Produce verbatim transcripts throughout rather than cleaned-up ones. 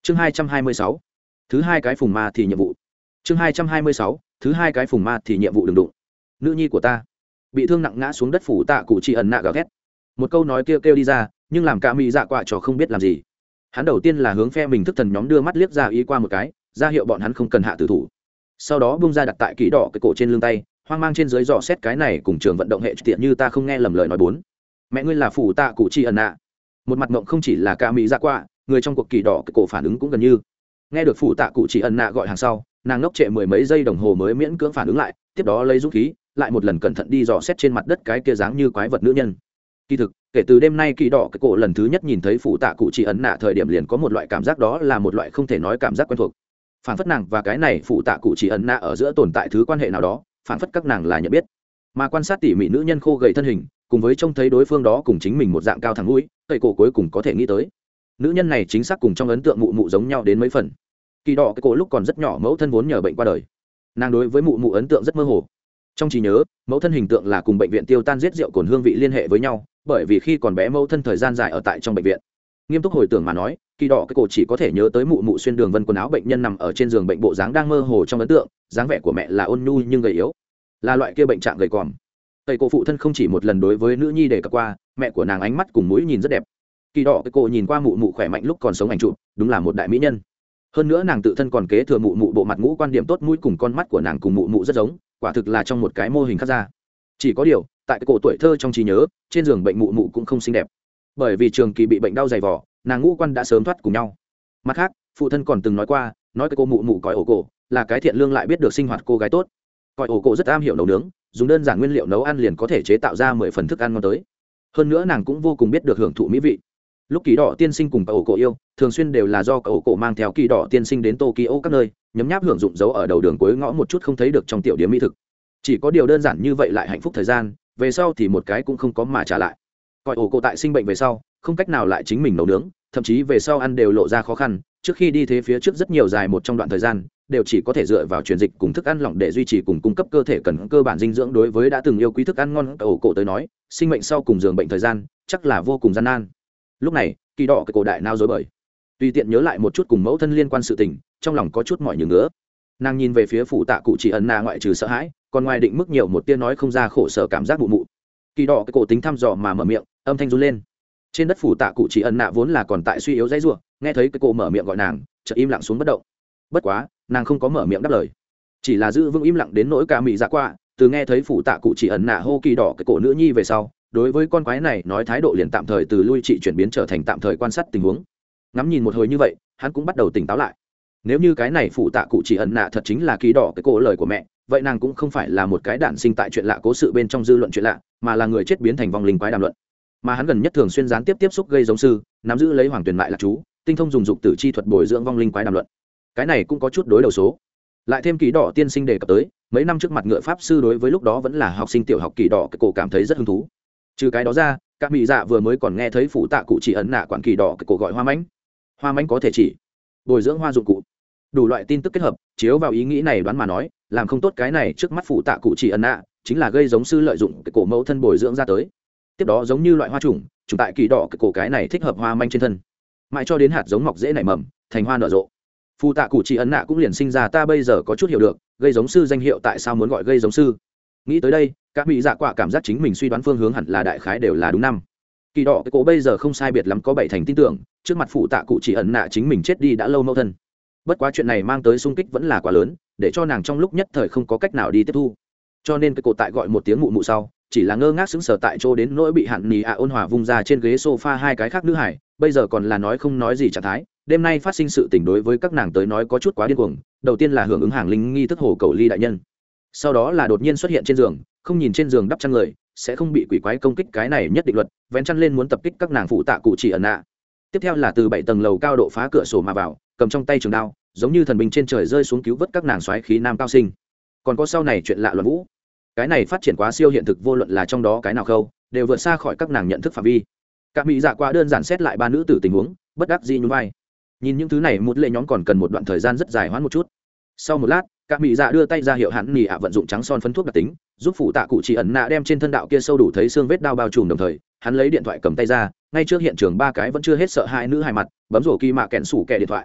chương hai trăm hai mươi sáu thứ hai cái phùng ma thì nhiệm vụ chương hai trăm hai mươi sáu thứ hai cái phùng ma thì nhiệm vụ đừng đụng nữ nhi của ta bị thương nặng ngã xuống đất phủ tạ cụ chỉ ẩn nạ gào thét một câu nói kêu kêu đi ra nhưng làm cả mỹ dạ quạ trò không biết làm gì. Hắn đầu tiên là hướng phe mình thức thần nhóm đưa mắt liếc ra ý qua một cái ra hiệu bọn hắn không cần hạ tử thủ, sau đó bung ra đặt tại kỹ đỏ cái cổ trên lưng tay, hoang mang trên dưới dò xét cái này cùng trường vận động hệ tiện như ta không nghe lầm lời nói bốn. Mẹ ngươi là phủ tạ cụ chi ẩn nạ. Một mặt mộng không chỉ là ca mỹ dạ quạ, người trong cuộc kỳ đỏ cái cổ phản ứng cũng gần như. Nghe được phủ tạ cụ chỉ ẩn nạ gọi hàng sau, nàng ngốc trệ mười mấy giây đồng hồ mới miễn cưỡng phản ứng lại, tiếp đó lấy dũng khí lại một lần cẩn thận đi dò xét trên mặt đất cái kia dáng như quái vật nữ nhân. Kỳ thực kể từ đêm nay kỳ đỏ cái cổ lần thứ nhất nhìn thấy phủ tạ cụ chỉ ẩn nạ thời điểm liền có một loại cảm giác, đó là một loại không thể nói cảm giác quen thuộc. Phản phất nàng và cái này phủ tạ cụ chỉ ẩn nạ ở giữa tồn tại thứ quan hệ nào đó, phản phất các nàng là nhận biết. Mà quan sát tỉ mỉ nữ nhân khô gầy thân hình, cùng với trông thấy đối phương đó cùng chính mình một dạng cao thẳng mũi, cây cổ cuối cùng có thể nghĩ tới nữ nhân này chính xác cùng trong ấn tượng mụ mụ giống nhau đến mấy phần. Kỳ đỏ cái cổ lúc còn rất nhỏ mẫu thân vốn nhờ bệnh qua đời, nàng đối với mụ mụ ấn tượng rất mơ hồ. Trong trí nhớ mẫu thân hình tượng là cùng bệnh viện tiêu tan giết rượu cồn hương vị liên hệ với nhau, bởi vì khi còn bé mẫu thân thời gian dài ở tại trong bệnh viện. Nghiêm túc hồi tưởng mà nói, kỳ đỏ cái cổ chỉ có thể nhớ tới mụ mụ xuyên đường vân quần áo bệnh nhân nằm ở trên giường bệnh bộ dáng đang mơ hồ trong ấn tượng, dáng vẻ của mẹ là ôn nhu nhưng gầy yếu, là loại kia bệnh trạng gầy còm. Tây cổ phụ thân không chỉ một lần đối với nữ nhi đề cập qua, mẹ của nàng ánh mắt cùng mũi nhìn rất đẹp. Kỳ đỏ cái cổ nhìn qua mụ mụ khỏe mạnh lúc còn sống ảnh chụp, đúng là một đại mỹ nhân. Hơn nữa nàng tự thân còn kế thừa mụ mụ bộ mặt ngũ quan điểm tốt, mũi cùng con mắt của nàng cùng mụ mụ rất giống, quả thực là trong một cái mô hình khác ra. Chỉ có điều tại cái cổ tuổi thơ trong trí nhớ, trên giường bệnh mụ mụ cũng không xinh đẹp, bởi vì trường kỳ bị bệnh đau dày vỏ, nàng ngũ quan đã sớm thoát cùng nhau. Mặt khác phụ thân còn từng nói qua, nói cái cô mụ mụ còi ổ cổ là cái thiện lương lại biết được sinh hoạt cô gái tốt. Còi ổ cổ rất am hiểu nấu nướng, dùng đơn giản nguyên liệu nấu ăn liền có thể chế tạo ra mười phần thức ăn ngon tới. Hơn nữa nàng cũng vô cùng biết được hưởng thụ mỹ vị. Lúc kỳ đỏ tiên sinh cùng còi ổ cổ yêu, thường xuyên đều là do còi ổ cổ mang theo kỳ đỏ tiên sinh đến Tokyo các nơi, nhấm nháp hưởng dụng dấu ở đầu đường cuối ngõ một chút không thấy được trong tiểu điểm mỹ thực. Chỉ có điều đơn giản như vậy lại hạnh phúc thời gian, về sau thì một cái cũng không có mà trả lại. Còi ổ cổ tại sinh bệnh về sau, không cách nào lại chính mình nấu nướng, thậm chí về sau ăn đều lộ ra khó khăn, trước khi đi thế phía trước rất nhiều dài một trong đoạn thời gian đều chỉ có thể dựa vào truyền dịch cùng thức ăn lỏng để duy trì cùng cung cấp cơ thể cần cơ bản dinh dưỡng. Đối với đã từng yêu quý thức ăn ngon ổ cổ tới nói, sinh mệnh sau cùng giường bệnh thời gian chắc là vô cùng gian nan. Lúc này kỳ đỏ cái cổ đại nao rối bời, tùy tiện nhớ lại một chút cùng mẫu thân liên quan sự tình, trong lòng có chút mỏi nhừ ngứa. Nàng nhìn về phía phụ tạ cụ chỉ ẩn nạ, ngoại trừ sợ hãi còn ngoài định mức nhiều một tia nói không ra khổ sở cảm giác mụ mụ. Kỳ đỏ cái cổ tính thăm dò mà mở miệng, âm thanh run lên. Trên đất phủ tạ cụ chỉ ẩn nạ vốn là còn tại suy yếu dãy rủa, nghe thấy cái cổ mở miệng gọi nàng, chợt im lặng xuống bất động. Bất quá nàng không có mở miệng đáp lời, chỉ là giữ vững im lặng đến nỗi cả mỹ dạ qua. Từ nghe thấy phủ tạ cụ chỉ ẩn nạ hô kỳ đỏ cái cổ nữ nhi về sau, đối với con quái này nói thái độ liền tạm thời từ lui trị chuyển biến trở thành tạm thời quan sát tình huống. Ngắm nhìn một hồi như vậy, hắn cũng bắt đầu tỉnh táo lại. Nếu như cái này phủ tạ cụ chỉ ẩn nạ thật chính là kỳ đỏ cái cổ lời của mẹ, vậy nàng cũng không phải là một cái đản sinh tại chuyện lạ cố sự bên trong dư luận chuyện lạ, mà là người chết biến thành vong linh quái đàm luận. Mà hắn gần nhất thường xuyên gián tiếp tiếp xúc gây giống sư, nắm giữ lấy hoàng tuyển lại là chú, tinh thông dùng dục tử chi thuật bồi dưỡng vong linh quái đàm luận. Cái này cũng có chút đối đầu số. Lại thêm kỳ đỏ tiên sinh đề cập tới, mấy năm trước mặt ngựa pháp sư đối với lúc đó vẫn là học sinh tiểu học kỳ đỏ cái cổ cảm thấy rất hứng thú. Trừ cái đó ra, các mỹ dạ vừa mới còn nghe thấy phủ tạ cụ chỉ ẩn nạ quản kỳ đỏ cái cổ gọi hoa mãnh. Hoa mãnh có thể chỉ bồi dưỡng hoa dụng cụ. Đủ loại tin tức kết hợp, chiếu vào ý nghĩ này đoán mà nói, làm không tốt cái này trước mắt phủ tạ cụ chỉ ẩn nạ chính là gây giống sư lợi dụng cái cổ mẫu thân bồi dưỡng ra tới. Tiếp đó giống như loại hoa trùng, trùng tại kỳ đỏ cái cổ cái này thích hợp hoa manh trên thân, mãi cho đến hạt giống mọc dễ nảy mầm, thành hoa nở rộ. Phủ tạ cụ chỉ ẩn nạ cũng liền sinh ra. Ta bây giờ có chút hiểu được gây giống sư danh hiệu tại sao muốn gọi gây giống sư. Nghĩ tới đây, các mỹ dạ quả cảm giác chính mình suy đoán phương hướng hẳn là đại khái đều là đúng năm. Kỳ đỏ cái cổ bây giờ không sai biệt lắm có bảy thành tin tưởng trước mặt phủ tạ cụ chỉ ẩn nạ chính mình chết đi đã lâu mẫu thân. Bất quá chuyện này mang tới sung kích vẫn là quá lớn, để cho nàng trong lúc nhất thời không có cách nào đi tiếp thu. Cho nên cái cổ tại gọi một tiếng mụ mụ sau, chỉ là ngơ ngác sững sờ tại chỗ, đến nỗi bị hạn nì ạ ôn hòa vung ra trên ghế sofa hai cái khác nữ hải, bây giờ còn là nói không nói gì trạng thái. Đêm nay phát sinh sự tình đối với các nàng tới nói có chút quá điên cuồng. Đầu tiên là hưởng ứng hàng linh nghi thức hồ cầu ly đại nhân, sau đó là đột nhiên xuất hiện trên giường, không nhìn trên giường đắp chăn người sẽ không bị quỷ quái công kích, cái này nhất định luật, vén chăn lên muốn tập kích các nàng phụ tạ cụ chỉ ẩn nạ. Tiếp theo là từ bảy tầng lầu cao độ phá cửa sổ mà vào, cầm trong tay trường đao, giống như thần binh trên trời rơi xuống cứu vớt các nàng soái khí nam cao sinh. Còn có sau này chuyện lạ loạn vũ, cái này phát triển quá siêu hiện thực, vô luận là trong đó cái nào khâu đều vượt xa khỏi các nàng nhận thức phạm vi. Các mỹ dạ qua đơn giản xét lại ba nữ tử tình huống, bất đắc dĩ nhún vai. Nhìn những thứ này một lệ nhóm còn cần một đoạn thời gian rất dài hoãn một chút. Sau một lát, các mỹ dạ đưa tay ra hiệu hắn nỉ ạ vận dụng trắng son phấn thuốc đặc tính, giúp phụ tạ cụ chỉ ẩn nạ đem trên thân đạo kia sâu đủ thấy xương vết đao bao trùm. Đồng thời hắn lấy điện thoại cầm tay ra, ngay trước hiện trường ba cái vẫn chưa hết sợ hai nữ hài mặt bấm rổ kỳ mạ kẹn sủ kẹ điện thoại.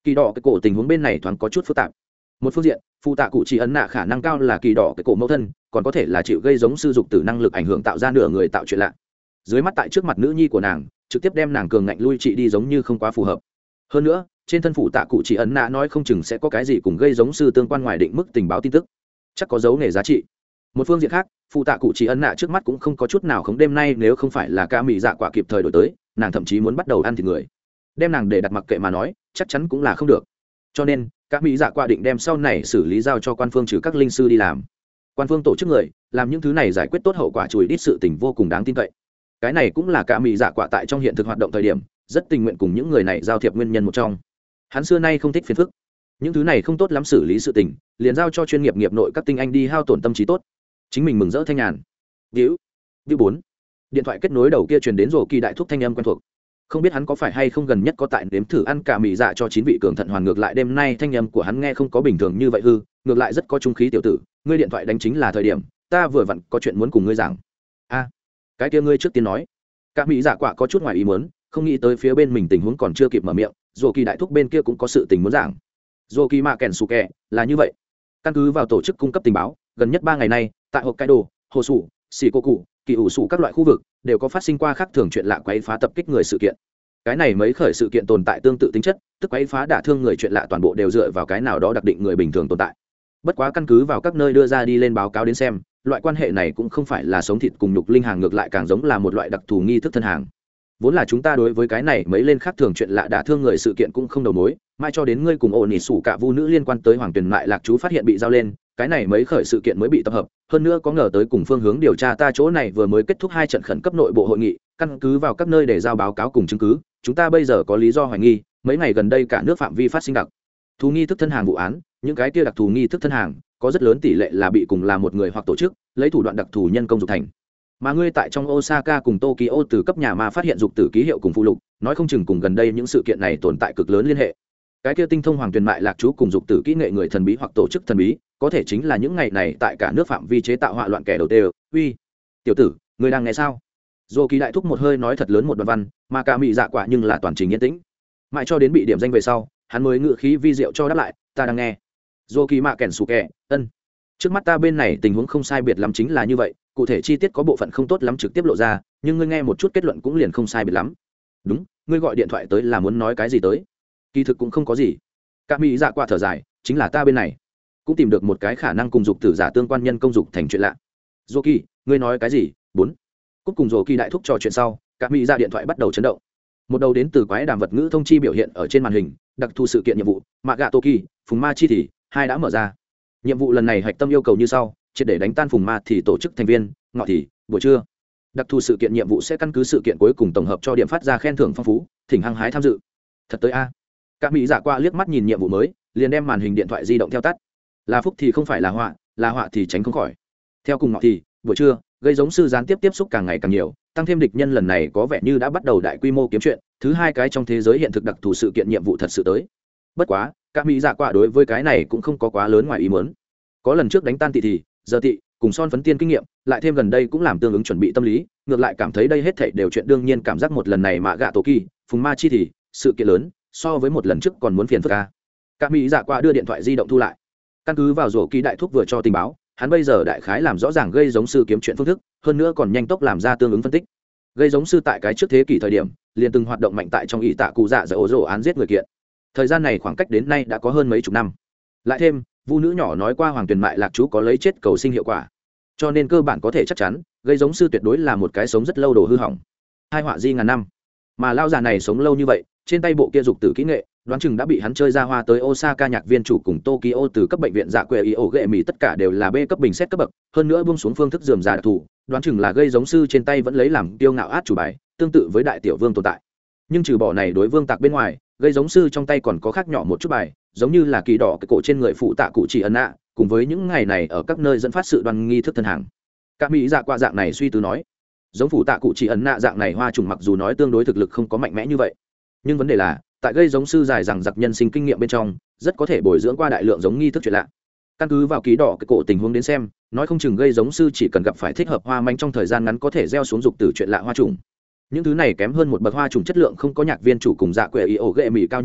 kỳ đỏ cái cổ tình huống bên này thoáng có chút phức tạp. Một phương diện, phụ tạ cụ chỉ ấn nạ khả năng cao là kỳ đỏ cái cổ mẫu thân, còn có thể là chịu gây giống sư dục tử năng lực ảnh hưởng tạo ra nửa người tạo chuyện lạ. Dưới mắt tại trước mặt nữ nhi của nàng, trực tiếp đem nàng cường ngạnh lui trị đi giống như không quá phù hợp. Hơn nữa, trên thân phụ tạ cụ chỉ ấn nạ nói không chừng sẽ có cái gì cùng gây giống sư tương quan ngoài định mức tình báo tin tức, chắc có dấu nghề giá trị. Một phương diện khác, phụ tạ cụ chỉ ấn nạ trước mắt cũng không có chút nào khống đêm nay nếu không phải là ca mị dạ quả kịp thời đổi tới, nàng thậm chí muốn bắt đầu ăn thịt người. Đem nàng để đặt mặc kệ mà nói, chắc chắn cũng là không được. Cho nên, các mỹ dạ quả định đem sau này xử lý giao cho quan phương trừ các linh sư đi làm. Quan phương tổ chức người làm những thứ này giải quyết tốt hậu quả chùi đít sự tình vô cùng đáng tin cậy. Cái này cũng là cả mỹ dạ quả tại trong hiện thực hoạt động thời điểm rất tình nguyện cùng những người này giao thiệp nguyên nhân một trong. Hắn xưa nay không thích phiền phức, những thứ này không tốt lắm xử lý sự tình, liền giao cho chuyên nghiệp nghiệp nội các tinh anh đi hao tổn tâm trí tốt. Chính mình mừng rỡ thanh nhàn. Víu, víu bốn. Điện thoại kết nối đầu kia truyền đến rồi kỳ đại thúc thanh âm quen thuộc. Không biết hắn có phải hay không gần nhất có tại nếm thử ăn cả mì dạ cho chín vị cường thận hoàn ngược lại đêm nay thanh âm của hắn nghe không có bình thường như vậy hư, ngược lại rất có trung khí tiểu tử, ngươi điện thoại đánh chính là thời điểm, ta vừa vặn có chuyện muốn cùng ngươi giảng. A, cái kia ngươi trước tiên nói. Cả mì dạ quả có chút ngoài ý muốn, không nghĩ tới phía bên mình tình huống còn chưa kịp mở miệng, rồi kỳ đại thúc bên kia cũng có sự tình muốn giảng. Rồi kỳ mạ kèn sù kè, là như vậy. Căn cứ vào tổ chức cung cấp tình báo, gần nhất ba ngày nay, tại Hokkaido, Hồ Sủ, Shikoku, kỳ ủ sủ các loại khu vực đều có phát sinh qua khác thường chuyện lạ quấy phá tập kích người sự kiện. Cái này mấy khởi sự kiện tồn tại tương tự tính chất, tức quấy phá đả thương người chuyện lạ toàn bộ đều dựa vào cái nào đó đặc định người bình thường tồn tại. Bất quá căn cứ vào các nơi đưa ra đi lên báo cáo đến xem, loại quan hệ này cũng không phải là sống thịt cùng nhục linh hàng, ngược lại càng giống là một loại đặc thù nghi thức thân hàng. Vốn là chúng ta đối với cái này mấy lên khác thường chuyện lạ đả thương người sự kiện cũng không đầu mối, mai cho đến ngươi cùng ổn nỉ sủ cả vu nữ liên quan tới hoàng tuyền lại lạc chú phát hiện bị giao lên, cái này mấy khởi sự kiện mới bị tập hợp, hơn nữa có ngờ tới cùng phương hướng điều tra ta chỗ này vừa mới kết thúc hai trận khẩn cấp nội bộ hội nghị, căn cứ vào các nơi để giao báo cáo cùng chứng cứ, chúng ta bây giờ có lý do hoài nghi, mấy ngày gần đây cả nước phạm vi phát sinh đặc thù nghi thức thân hàng vụ án, những cái kia đặc thù nghi thức thân hàng có rất lớn tỷ lệ là bị cùng là một người hoặc tổ chức lấy thủ đoạn đặc thù nhân công dục thành. Mà ngươi tại trong Osaka cùng Tokyo từ cấp nhà ma phát hiện dục tử ký hiệu cùng phụ lục, nói không chừng cùng gần đây những sự kiện này tồn tại cực lớn liên hệ. Cái kia tinh thông hoàng tuyền mại lạc chú cùng dục tử kỹ nghệ người thần bí hoặc tổ chức thần bí, có thể chính là những ngày này tại cả nước phạm vi chế tạo họa loạn kẻ đầu tiên. Uy, tiểu tử, ngươi đang nghe sao? Dô Kỳ đại thúc một hơi nói thật lớn một đoạn văn, mà cả mị dạ quả nhưng là toàn trình yên tĩnh. Mãi cho đến bị điểm danh về sau, hắn mới ngự khí vi diệu cho đáp lại, ta đang nghe. Dô Kỳ mạ kèn sù kè, ân. Trước mắt ta bên này tình huống không sai biệt lắm chính là như vậy, cụ thể chi tiết có bộ phận không tốt lắm trực tiếp lộ ra, nhưng ngươi nghe một chút kết luận cũng liền không sai biệt lắm. Đúng, ngươi gọi điện thoại tới là muốn nói cái gì tới? Kỳ thực cũng không có gì. Cả mỹ dạ quả thở dài, chính là ta bên này cũng tìm được một cái khả năng cùng dục tử giả tương quan nhân công dục thành chuyện lạ. Dô Kỳ, ngươi nói cái gì? Bốn. Cúc cùng Dô Kỳ đại thúc trò chuyện sau, cả mỹ dạ điện thoại bắt đầu chấn động. Một đầu đến từ quái đàm vật ngữ thông chi biểu hiện ở trên màn hình, đặc thù sự kiện nhiệm vụ, mạ gạ Toki, phùng ma chi thì hai đã mở ra. Nhiệm vụ lần này hạch tâm yêu cầu như sau: triệt để đánh tan phùng ma thì tổ chức thành viên, ngọ thì buổi trưa. Đặc thù sự kiện nhiệm vụ sẽ căn cứ sự kiện cuối cùng tổng hợp cho điểm phát ra khen thưởng phong phú, thỉnh hăng hái tham dự. Thật tới a. Cả mỹ dạ qua liếc mắt nhìn nhiệm vụ mới, liền đem màn hình điện thoại di động theo tắt. Là phúc thì không phải là họa, là họa thì tránh không khỏi. Theo cùng ngọ thì buổi trưa, gây giống sư gián tiếp tiếp xúc càng ngày càng nhiều, tăng thêm địch nhân lần này có vẻ như đã bắt đầu đại quy mô kiếm chuyện, thứ hai cái trong thế giới hiện thực đặc thù sự kiện nhiệm vụ thật sự tới. Bất quá, các mỹ dạ quả đối với cái này cũng không có quá lớn ngoài ý muốn. Có lần trước đánh tan tị thì giờ tị cùng son phấn tiên kinh nghiệm, lại thêm gần đây cũng làm tương ứng chuẩn bị tâm lý, ngược lại cảm thấy đây hết thảy đều chuyện đương nhiên, cảm giác một lần này mà gạ tổ kỳ phùng ma chi thì sự kiện lớn so với một lần trước còn muốn phiền phức ca. Các mỹ dạ quả đưa điện thoại di động thu lại, căn cứ vào rổ ký đại thúc vừa cho tình báo, hắn bây giờ đại khái làm rõ ràng gây giống sư kiếm chuyện phương thức, hơn nữa còn nhanh tốc làm ra tương ứng phân tích. Gây giống sư tại cái trước thế kỷ thời điểm liền từng hoạt động mạnh tại trong ỷ tạ cụ dạ giải ổ rổ án giết người kiện, thời gian này khoảng cách đến nay đã có hơn mấy chục năm. Lại thêm vu nữ nhỏ nói qua hoàng tuyền mại lạc chú có lấy chết cầu sinh hiệu quả, cho nên cơ bản có thể chắc chắn gây giống sư tuyệt đối là một cái sống rất lâu đồ hư hỏng, hai họa di ngàn năm. Mà lao già này sống lâu như vậy, trên tay bộ kia dục tử kỹ nghệ đoán chừng đã bị hắn chơi ra hoa tới Osaka nhạc viên chủ cùng Tokyo từ cấp bệnh viện dạ quệ ý ổ ghệ mỹ tất cả đều là B cấp bình xét cấp bậc, hơn nữa buông xuống phương thức dườm già đặc thù, đoán chừng là gây giống sư trên tay vẫn lấy làm tiêu ngạo át chủ bài, tương tự với đại tiểu vương tồn tại. Nhưng trừ bỏ này đối vương tạc bên ngoài, gây giống sư trong tay còn có khác nhỏ một chút bài, giống như là kỳ đỏ cái cổ trên người phụ tạ cụ chỉ ẩn nạ, cùng với những ngày này ở các nơi dẫn phát sự đoàn nghi thức thân hàng. Các mỹ dạ qua dạng này suy tư nói, giống phụ tạ cụ chỉ ẩn nạ dạng này hoa trùng mặc dù nói tương đối thực lực không có mạnh mẽ như vậy, nhưng vấn đề là tại gây giống sư dài rằng giặc nhân sinh kinh nghiệm bên trong rất có thể bồi dưỡng qua đại lượng giống nghi thức chuyện lạ. Căn cứ vào ký đỏ cái cổ tình huống đến xem, nói không chừng gây giống sư chỉ cần gặp phải thích hợp hoa manh trong thời gian ngắn có thể gieo xuống dục tử chuyện lạ hoa trùng. Những thứ này kém hơn một bậc hoa trùng chất lượng không có nhạc viên chủ cùng dạ quệ ý ổ ghệ mỹ cao như vậy,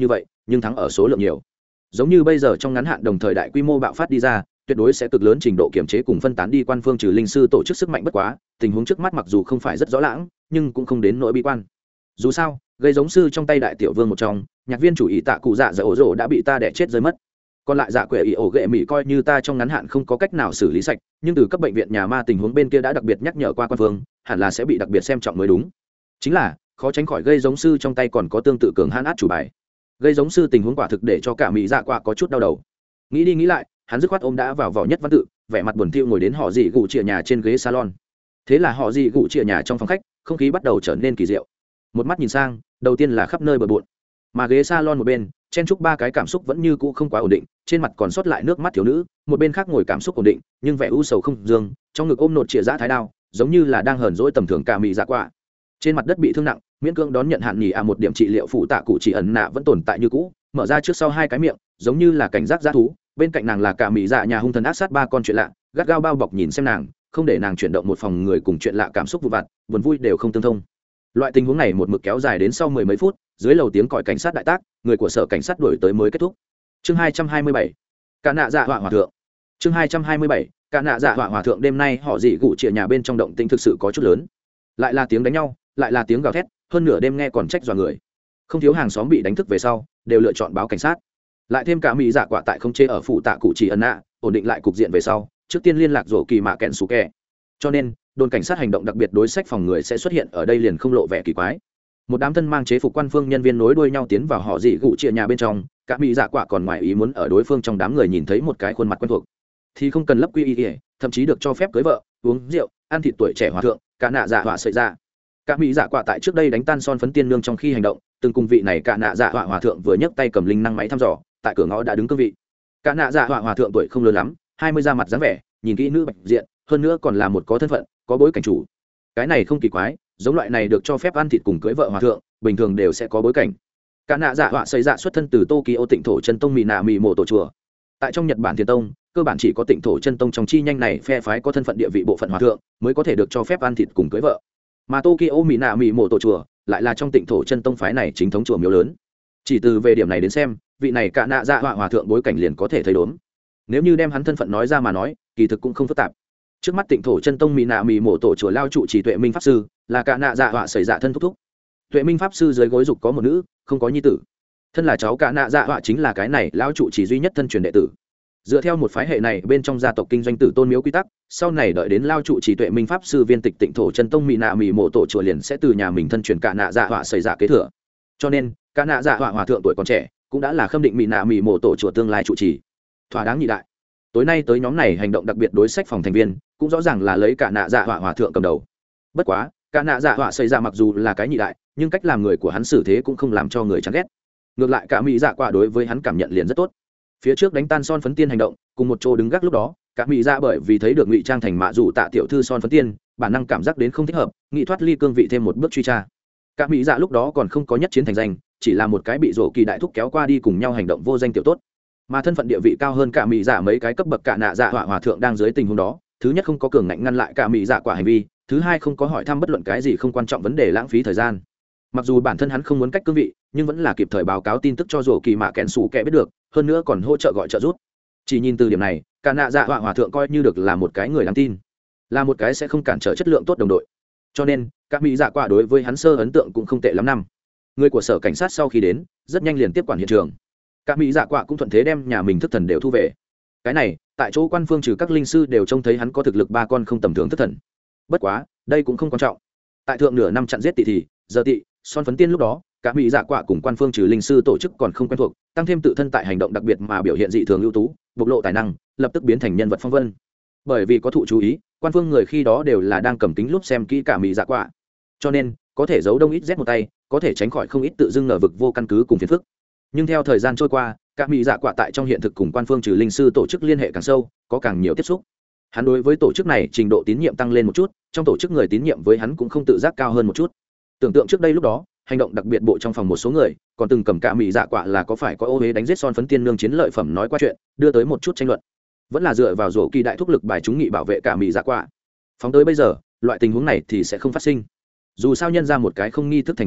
nhưng thắng ở số lượng nhiều. Giống như bây giờ trong ngắn hạn đồng thời đại quy mô bạo phát đi ra, tuyệt đối sẽ cực lớn trình độ kiểm chế cùng phân tán đi quan phương trừ linh sư tổ chức sức mạnh. Bất quá tình huống trước mắt mặc dù không phải rất rõ lãng, nhưng cũng không đến nỗi bi quan. Dù sao gây giống sư trong tay đại tiểu vương một trong, nhạc viên chủ ý tạ cụ dạ dạ ổ rổ đã bị ta đẻ chết rơi mất. Còn lại dạ quệ ý ổ ghệ mỹ coi như ta trong ngắn hạn không có cách nào xử lý sạch, nhưng từ cấp bệnh viện nhà ma tình huống bên kia đã đặc biệt nhắc nhở qua quan phương, hẳn là sẽ bị đặc biệt xem trọng mới đúng. Chính là khó tránh khỏi gây giống sư trong tay còn có tương tự cường hãn át chủ bài. Gây giống sư tình huống quả thực để cho cả mỹ dạ quạ có chút đau đầu. Nghĩ đi nghĩ lại, hắn dứt khoát ôm đã vào vỏ nhất văn tự, vẻ mặt buồn thiu ngồi đến họ dị gụ chìa nhà trên ghế salon. Thế là họ dị gụ chìa nhà trong phòng khách, không khí bắt đầu trở nên kỳ diệu. Một mắt nhìn sang, đầu tiên là khắp nơi bừa bộn, mà ghế salon một bên chen chúc ba cái cảm xúc vẫn như cũ không quá ổn định, trên mặt còn sót lại nước mắt thiếu nữ, một bên khác ngồi cảm xúc ổn định nhưng vẻ u sầu không dương, trong ngực ôm nột chìa giã thái đao, giống như là đang hờn dỗi tầm thường cả mỹ dạ quạ. Trên mặt đất bị thương nặng, miễn cưỡng đón nhận hạn nghỉ à một điểm trị liệu phụ tạ cụ chỉ ẩn nạ vẫn tồn tại như cũ, mở ra trước sau hai cái miệng, giống như là cảnh giác dã thú. Bên cạnh nàng là cả mỹ dạ nhà hung thần ác sát ba con chuyện lạ, gắt gao bao bọc nhìn xem nàng, không để nàng chuyển động một phòng người cùng chuyện lạ cảm xúc vụ vặt, buồn vui đều không tương thông. Loại tình huống này một mực kéo dài đến sau mười mấy phút, dưới lầu tiếng còi cảnh sát đại tác, người của sở cảnh sát đuổi tới mới kết thúc. Chương hai trăm hai mươi bảy, cả nạ dạ họa hòa thượng. Chương hai trăm hai mươi bảy, cả nạ dạ họa hòa thượng. Đêm nay họ dị gụ chĩa nhà bên trong động tĩnh thực sự có chút lớn, lại là tiếng đánh nhau, lại là tiếng gào thét, hơn nửa đêm nghe còn trách dọa người. Không thiếu hàng xóm bị đánh thức về sau, đều lựa chọn báo cảnh sát. Lại thêm cả mỹ dạ quả tại không chế ở phụ tạ cụ chỉ ẩn nạ, ổn định lại cục diện về sau, trước tiên liên lạc rổ kỳ mạ kẹn sủ kẹ. Cho nên đồn cảnh sát hành động đặc biệt đối sách phòng người sẽ xuất hiện ở đây liền không lộ vẻ kỳ quái. Một đám thân mang chế phục quan phương nhân viên nối đuôi nhau tiến vào họ dị gụ chĩa nhà bên trong, cả mỹ dạ quả còn ngoài ý muốn ở đối phương trong đám người nhìn thấy một cái khuôn mặt quen thuộc, thì không cần lấp quy y, thậm chí được cho phép cưới vợ, uống rượu, ăn thịt tuổi trẻ hòa thượng, cả nạ dạ họa sợi ra. Cả mỹ dạ quả tại trước đây đánh tan son phấn tiên nương trong khi hành động, từng cùng vị này cả nạ dạ họa hòa thượng vừa nhấc tay cầm linh năng máy thăm dò, tại cửa ngõ đã đứng cương vị. Cả nạ dạ họa hòa thượng tuổi không lớn lắm, hai mươi da mặt dáng vẻ, nhìn kỹ nữ bạch diện, hơn nữa còn là một có thân phận, có bối cảnh chủ. Cái này không kỳ quái, giống loại này được cho phép ăn thịt cùng cưới vợ hòa thượng, bình thường đều sẽ có bối cảnh. Cả nạ dạ họa xây dạ xuất thân từ Tokyo Tịnh thổ chân tông mì nạ mì mộ tổ chùa. Tại trong Nhật Bản Thiên tông, cơ bản chỉ có Tịnh thổ chân tông trong chi nhanh này phe phái có thân phận địa vị bộ phận hòa thượng mới có thể được cho phép ăn thịt cùng cưới vợ. Mà Tokyo mì nạ mì mộ tổ chùa lại là trong Tịnh thổ chân tông phái này chính thống chùa miếu lớn. Chỉ từ về điểm này đến xem, vị này cả nạ dạ họa hòa thượng bối cảnh liền có thể thấy đốn. Nếu như đem hắn thân phận nói ra mà nói, kỳ thực cũng không phức tạp. Trước mắt Tịnh thổ chân tông mì nạ mì mộ tổ chùa lao trụ chỉ Tuệ Minh pháp sư, là cả nạ dạ họa xảy dạ thân thúc thúc. Tuệ Minh pháp sư dưới gối dục có một nữ, không có nhi tử. Thân là cháu cả nạ dạ họa chính là cái này lao trụ chỉ duy nhất thân truyền đệ tử. Dựa theo một phái hệ này bên trong gia tộc kinh doanh tử tôn miếu quy tắc, sau này đợi đến lao trụ chỉ Tuệ Minh pháp sư viên tịch Tịnh thổ chân tông mì nạ mì mộ tổ chùa liền sẽ từ nhà mình thân truyền cả nạ dạ họa xảy dạ kế thừa. Cho nên cả nạ dạ họa hòa thượng tuổi còn trẻ cũng đã là khâm định mì nạ mì mộ tổ chùa tương lai trụ trì, thỏa đáng nhị đại. Tối nay tới nhóm này hành động đặc biệt đối sách phòng thành viên, cũng rõ ràng là lấy cả nạ dạ họa hòa thượng cầm đầu. Bất quá cả nạ dạ họa xảy dạ mặc dù là cái nhị đại, nhưng cách làm người của hắn xử thế cũng không làm cho người chán ghét. Ngược lại cả mỹ dạ quả đối với hắn cảm nhận liền rất tốt. Phía trước đánh tan son phấn tiên hành động, cùng một chỗ đứng gác lúc đó, cả mỹ dạ bởi vì thấy được ngụy trang thành mạ dù tạ tiểu thư son phấn tiên, bản năng cảm giác đến không thích hợp, nghĩ thoát ly cương vị thêm một bước truy tra. Cả mỹ dạ lúc đó còn không có nhất chiến thành danh, chỉ là một cái bị rổ kỳ đại thúc kéo qua đi cùng nhau hành động vô danh tiểu tốt. Mà thân phận địa vị cao hơn cả mỹ dạ mấy cái cấp bậc cả nạ dạ họa hòa thượng đang dưới tình huống đó, thứ nhất không có cường ngạnh ngăn lại cả mỹ dạ quả hành vi, thứ hai không có hỏi thăm bất luận cái gì không quan trọng vấn đề lãng phí thời gian. Mặc dù bản thân hắn không muốn cách cương vị, nhưng vẫn là kịp thời báo cáo tin tức cho rổ kỳ mạ kẹn sủ kẻ biết được, hơn nữa còn hỗ trợ gọi trợ giúp. Chỉ nhìn từ điểm này, cả nạ dạ họa hòa thượng coi như được là một cái người đáng tin, là một cái sẽ không cản trở chất lượng tốt đồng đội. Cho nên các mỹ dạ quả đối với hắn sơ ấn tượng cũng không tệ lắm năm. Người của sở cảnh sát sau khi đến, rất nhanh liền tiếp quản hiện trường. Các mỹ dạ quả cũng thuận thế đem nhà mình thức thần đều thu về. Cái này tại chỗ quan phương trừ các linh sư đều trông thấy hắn có thực lực ba con không tầm thường thức thần. Bất quá đây cũng không quan trọng. Tại thượng nửa năm chặn giết tị thì giờ tị son phấn tiên lúc đó, cả mỹ dạ quả cùng quan phương trừ linh sư tổ chức còn không quen thuộc, tăng thêm tự thân tại hành động đặc biệt mà biểu hiện dị thường ưu tú, bộc lộ tài năng, lập tức biến thành nhân vật phong vân. Bởi vì có thụ chú ý, quan phương người khi đó đều là đang cầm kính lúp xem kỹ cả mỹ dạ quả, cho nên có thể giấu đông ít rét một tay, có thể tránh khỏi không ít tự dưng ngờ vực vô căn cứ cùng phiền phức. Nhưng theo thời gian trôi qua, cả mỹ dạ quả tại trong hiện thực cùng quan phương trừ linh sư tổ chức liên hệ càng sâu, có càng nhiều tiếp xúc. Hắn đối với tổ chức này trình độ tín nhiệm tăng lên một chút, trong tổ chức người tín nhiệm với hắn cũng không tự giác cao hơn một chút. Tưởng tượng trước đây lúc đó, hành động đặc biệt bộ trong phòng một số người còn từng cầm cả mỹ dạ quả là có phải có ô huế đánh giết son phấn tiên nương chiến lợi phẩm nói qua chuyện, đưa tới một chút tranh luận. Vẫn là dựa vào rổ kỳ đại thúc lực bài chúng nghị bảo vệ cả mỹ dạ quả. Phóng tới bây giờ, loại tình huống này thì sẽ không phát sinh. Dù sao nhân ra một cái không nghi thức thành viên,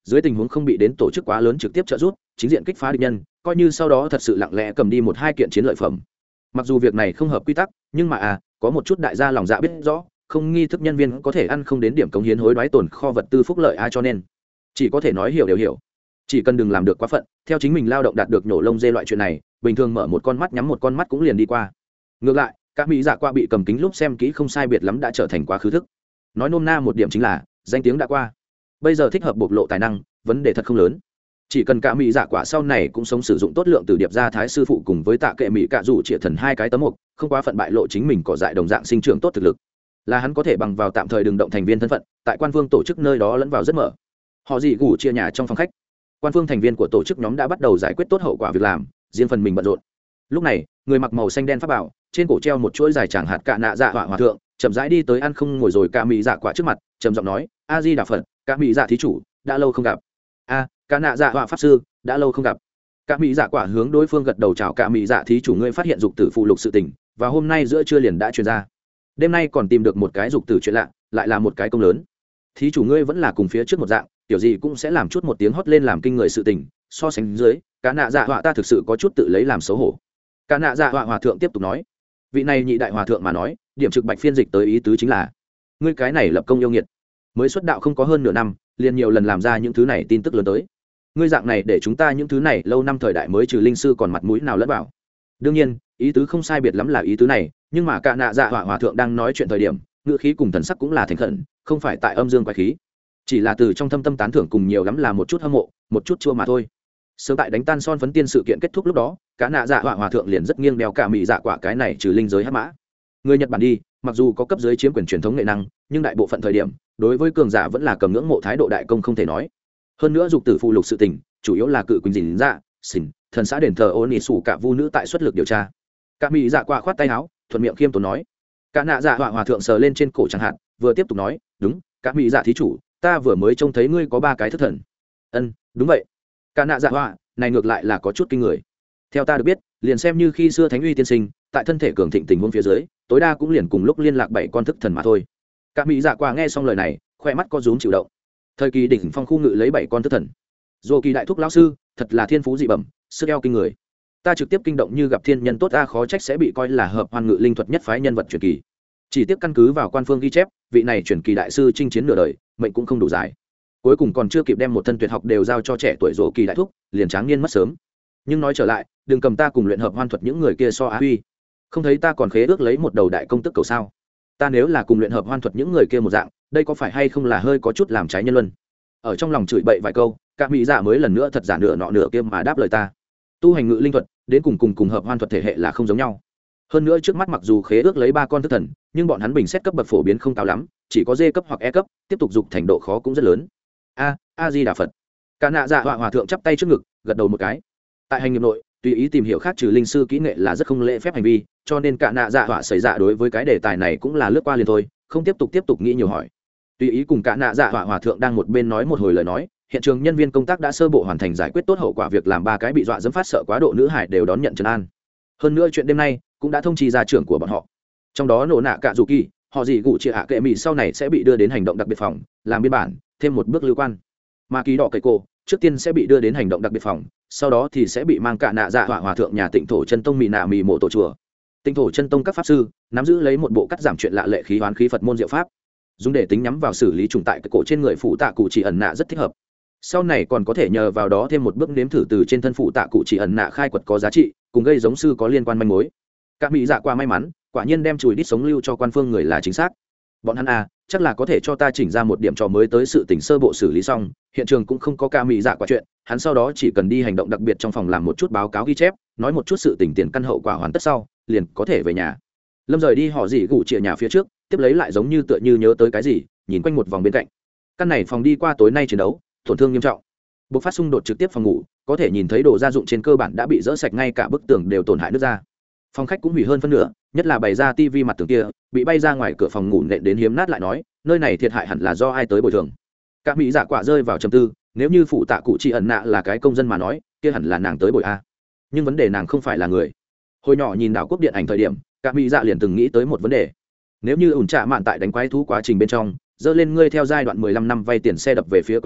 dưới tình huống không bị đến tổ chức quá lớn trực tiếp trợ giúp chính diện kích phá địch nhân, coi như sau đó thật sự lặng lẽ cầm đi một hai kiện chiến lợi phẩm. Mặc dù việc này không hợp quy tắc, nhưng mà à có một chút đại gia lòng dạ biết rõ, không nghi thức nhân viên có thể ăn không đến điểm cống hiến hối đoái tồn kho vật tư phúc lợi ai, cho nên chỉ có thể nói hiểu đều hiểu, chỉ cần đừng làm được quá phận, theo chính mình lao động đạt được nhổ lông dê loại chuyện này, bình thường mở một con mắt nhắm một con mắt cũng liền đi qua. Ngược lại các mỹ dạ qua bị cầm kính lúc xem kỹ không sai biệt lắm đã trở thành quá khứ thức. Nói nôm na một điểm chính là danh tiếng đã qua, bây giờ thích hợp bộc lộ tài năng, vấn đề thật không lớn. Chỉ cần cả mỹ dạ quả sau này cũng sống sử dụng tốt lượng từ điệp gia thái sư phụ cùng với tạ kệ mỹ cạ rủ trịa thần hai cái tấm mục, không quá phận bại lộ chính mình cỏ dại đồng dạng sinh trưởng tốt thực lực, là hắn có thể bằng vào tạm thời đừng động thành viên thân phận tại quan phương tổ chức nơi đó lẫn vào rất mở. Họ dị gù chia nhà trong phòng khách, quan phương thành viên của tổ chức nhóm đã bắt đầu giải quyết tốt hậu quả việc làm, riêng phần mình bận rộn. Lúc này người mặc màu xanh đen pháp bảo, trên cổ treo một chuỗi dài tràng hạt cạ nạ dạ hỏa hòa thượng chậm rãi đi tới ăn không ngồi rồi cả mỹ dạ quả trước mặt, trầm giọng nói: a di đà phật, cả mỹ dạ thí chủ đã lâu không gặp. A cả nạ dạ hỏa pháp sư đã lâu không gặp. Cả mỹ dạ quả hướng đối phương gật đầu chào. Cả mỹ dạ thí chủ, ngươi phát hiện dục tử phụ lục sự tình và hôm nay giữa trưa liền đã truyền ra, đêm nay còn tìm được một cái dục tử chuyện lạ, lại là một cái công lớn. Thí chủ ngươi vẫn là cùng phía trước một dạng, kiểu gì cũng sẽ làm chút một tiếng hót lên làm kinh người sự tình, so sánh dưới cả nạ dạ hỏa ta thực sự có chút tự lấy làm xấu hổ. Cả nạ dạ hỏa hòa thượng tiếp tục nói, vị này nhị đại hòa thượng mà nói, điểm trực bạch phiên dịch tới ý tứ chính là ngươi cái này lập công yêu nghiệt, mới xuất đạo không có hơn nửa năm liền nhiều lần làm ra những thứ này tin tức lớn tới, ngươi dạng này để chúng ta những thứ này lâu năm thời đại mới trừ linh sư còn mặt mũi nào lẫn vào. Đương nhiên ý tứ không sai biệt lắm là ý tứ này, nhưng mà cả nạ dạ hỏa hòa thượng đang nói chuyện thời điểm ngữ khí cùng thần sắc cũng là thành khẩn, không phải tại âm dương quái khí, chỉ là từ trong thâm tâm tán thưởng cùng nhiều lắm là một chút hâm mộ, một chút chua mà thôi. Sớm tại đánh tan son phấn tiên sự kiện kết thúc lúc đó, cả nạ dạ hỏa hòa thượng liền rất nghiêng đeo cả mỹ dạ quả cái này trừ linh giới hắc mã. Người Nhật Bản đi, mặc dù có cấp dưới chiếm quyền truyền thống nghệ năng, nhưng đại bộ phận thời điểm đối với cường giả vẫn là cầm ngưỡng mộ thái độ đại công không thể nói. Hơn nữa dục tử phụ lục sự tình chủ yếu là cự quỳnh dình dạ xỉn thần xã đền thờ ôn nị sủ cả vu nữ tại xuất lực điều tra. Cả mỹ dạ quả khoát tay áo thuận miệng khiêm tốn nói. Cả nạ dạ hỏa hòa thượng sờ lên trên cổ chẳng hạn, vừa tiếp tục nói, đúng, cả mỹ dạ thí chủ, ta vừa mới trông thấy ngươi có ba cái thất thần. Ân, đúng vậy. Cả nạ dạ hỏa này ngược lại là có chút kinh người. Theo ta được biết, liền xem như khi xưa thánh uy tiên sinh tại thân thể cường thịnh tình huống phía dưới, tối đa cũng liền cùng lúc liên lạc bảy con thức thần mà thôi. Cả mỹ dạ quả nghe xong lời này, khoe mắt có rúm chịu động. Thời kỳ đỉnh phong khu ngự lấy bảy con thức thần, dù kỳ đại thúc lão sư thật là thiên phú dị bẩm, sức eo kinh người. Ta trực tiếp kinh động như gặp thiên nhân tốt, ta khó trách sẽ bị coi là hợp hoàn ngự linh thuật nhất phái nhân vật truyền kỳ. Chỉ tiếp căn cứ vào quan phương ghi chép, vị này truyền kỳ đại sư chinh chiến nửa đời, mệnh cũng không đủ dài, cuối cùng còn chưa kịp đem một thân tuyệt học đều giao cho trẻ tuổi rỗ kỳ đại thúc, liền tráng niên mất sớm. Nhưng nói trở lại, đừng cầm ta cùng luyện hợp hoan thuật những người kia so á huy, không thấy ta còn khế ước lấy một đầu đại công tức cầu sao? Ta nếu là cùng luyện hợp hoan thuật những người kia một dạng, đây có phải hay không là hơi có chút làm trái nhân luân? Ở trong lòng chửi bậy vài câu, cả mỹ dạ mới lần nữa thật giả nửa nọ nửa kia mà đáp lời ta. Tu hành ngự linh thuật đến cùng cùng cùng hợp hoan thuật thể hệ là không giống nhau. Hơn nữa trước mắt mặc dù khế ước lấy ba con thức thần, nhưng bọn hắn bình xét cấp bậc phổ biến không cao lắm, chỉ có D cấp hoặc E cấp, tiếp tục dục thành độ khó cũng rất lớn. A, A Di Đà Phật. Cả nạ dạ hỏa hòa thượng chắp tay trước ngực, gật đầu một cái. Tại hành nghiệp nội, tùy ý tìm hiểu khác trừ linh sư kỹ nghệ là rất không lễ phép hành vi, cho nên cả nạ dạ hỏa xảy ra đối với cái đề tài này cũng là lướt qua liền thôi, không tiếp tục tiếp tục nghĩ nhiều hỏi. Tùy ý cùng cả nạ dạ hỏa hòa thượng đang một bên nói một hồi lời nói, hiện trường nhân viên công tác đã sơ bộ hoàn thành giải quyết tốt hậu quả việc làm, ba cái bị dọa dẫm phát sợ quá độ nữ hải đều đón nhận trấn an. Hơn nữa chuyện đêm nay cũng đã thông chi gia trưởng của bọn họ, trong đó nổ nạ cả dù kỳ họ gì gụ chị hạ kệ mỹ sau này sẽ bị đưa đến hành động đặc biệt phòng làm biên bản, thêm một bước lưu quan. Mà kỳ đỏ cây cô trước tiên sẽ bị đưa đến hành động đặc biệt phòng, sau đó thì sẽ bị mang cả nạ dạ hỏa hòa thượng nhà Tịnh thổ chân tông mì nạ mì mộ tổ chùa. Tịnh thổ chân tông các pháp sư nắm giữ lấy một bộ cắt giảm chuyện lạ lệ khí hoán khí Phật môn diệu pháp, dùng để tính nhắm vào xử lý trùng tại cái cổ trên người phụ tạ cụ chỉ ẩn nạ rất thích hợp. Sau này còn có thể nhờ vào đó thêm một bước nếm thử từ trên thân phụ tạ cụ chỉ ẩn nạ khai quật có giá trị, cùng gây giống sư có liên quan manh mối. Các mỹ dạ qua may mắn, quả nhiên đem chùi đít sống lưu cho quan phương người là chính xác. Bọn hắn à, chắc là có thể cho ta chỉnh ra một điểm trò mới tới, sự tình sơ bộ xử lý xong, hiện trường cũng không có ca mỹ dạ quả chuyện, hắn sau đó chỉ cần đi hành động đặc biệt trong phòng làm một chút báo cáo ghi chép, nói một chút sự tình tiền căn hậu quả hoàn tất sau, liền có thể về nhà. Lâm rời đi họ gì gủ chìa nhà phía trước, tiếp lấy lại giống như tựa như nhớ tới cái gì, nhìn quanh một vòng bên cạnh. Căn này phòng đi qua tối nay chiến đấu, tổn thương nghiêm trọng. Bộc phát xung đột trực tiếp phòng ngủ, có thể nhìn thấy đồ gia dụng trên cơ bản đã bị rỡ sạch, ngay cả bức tường đều tổn hại nứt ra. Phòng khách cũng hủy hơn phân nửa, nhất là bày ra tivi mặt tường kia bị bay ra ngoài cửa phòng ngủ nện đến hiếm nát, lại nói nơi này thiệt hại hẳn là do ai tới bồi thường. Các mỹ dạ quả rơi vào trầm tư, nếu như phụ tạ cụ chị ẩn nạ là cái công dân mà nói, kia hẳn là nàng tới bồi a. Nhưng vấn đề nàng không phải là người. Hồi nhỏ nhìn đảo quốc điện ảnh thời điểm, các mỹ dạ liền từng nghĩ tới một vấn đề. Nếu như ủn trạ mạn tại đánh quái thú quá trình bên trong dơ lên ngươi theo giai đoạn mười lăm năm vay tiền xe đập về phía quái thú,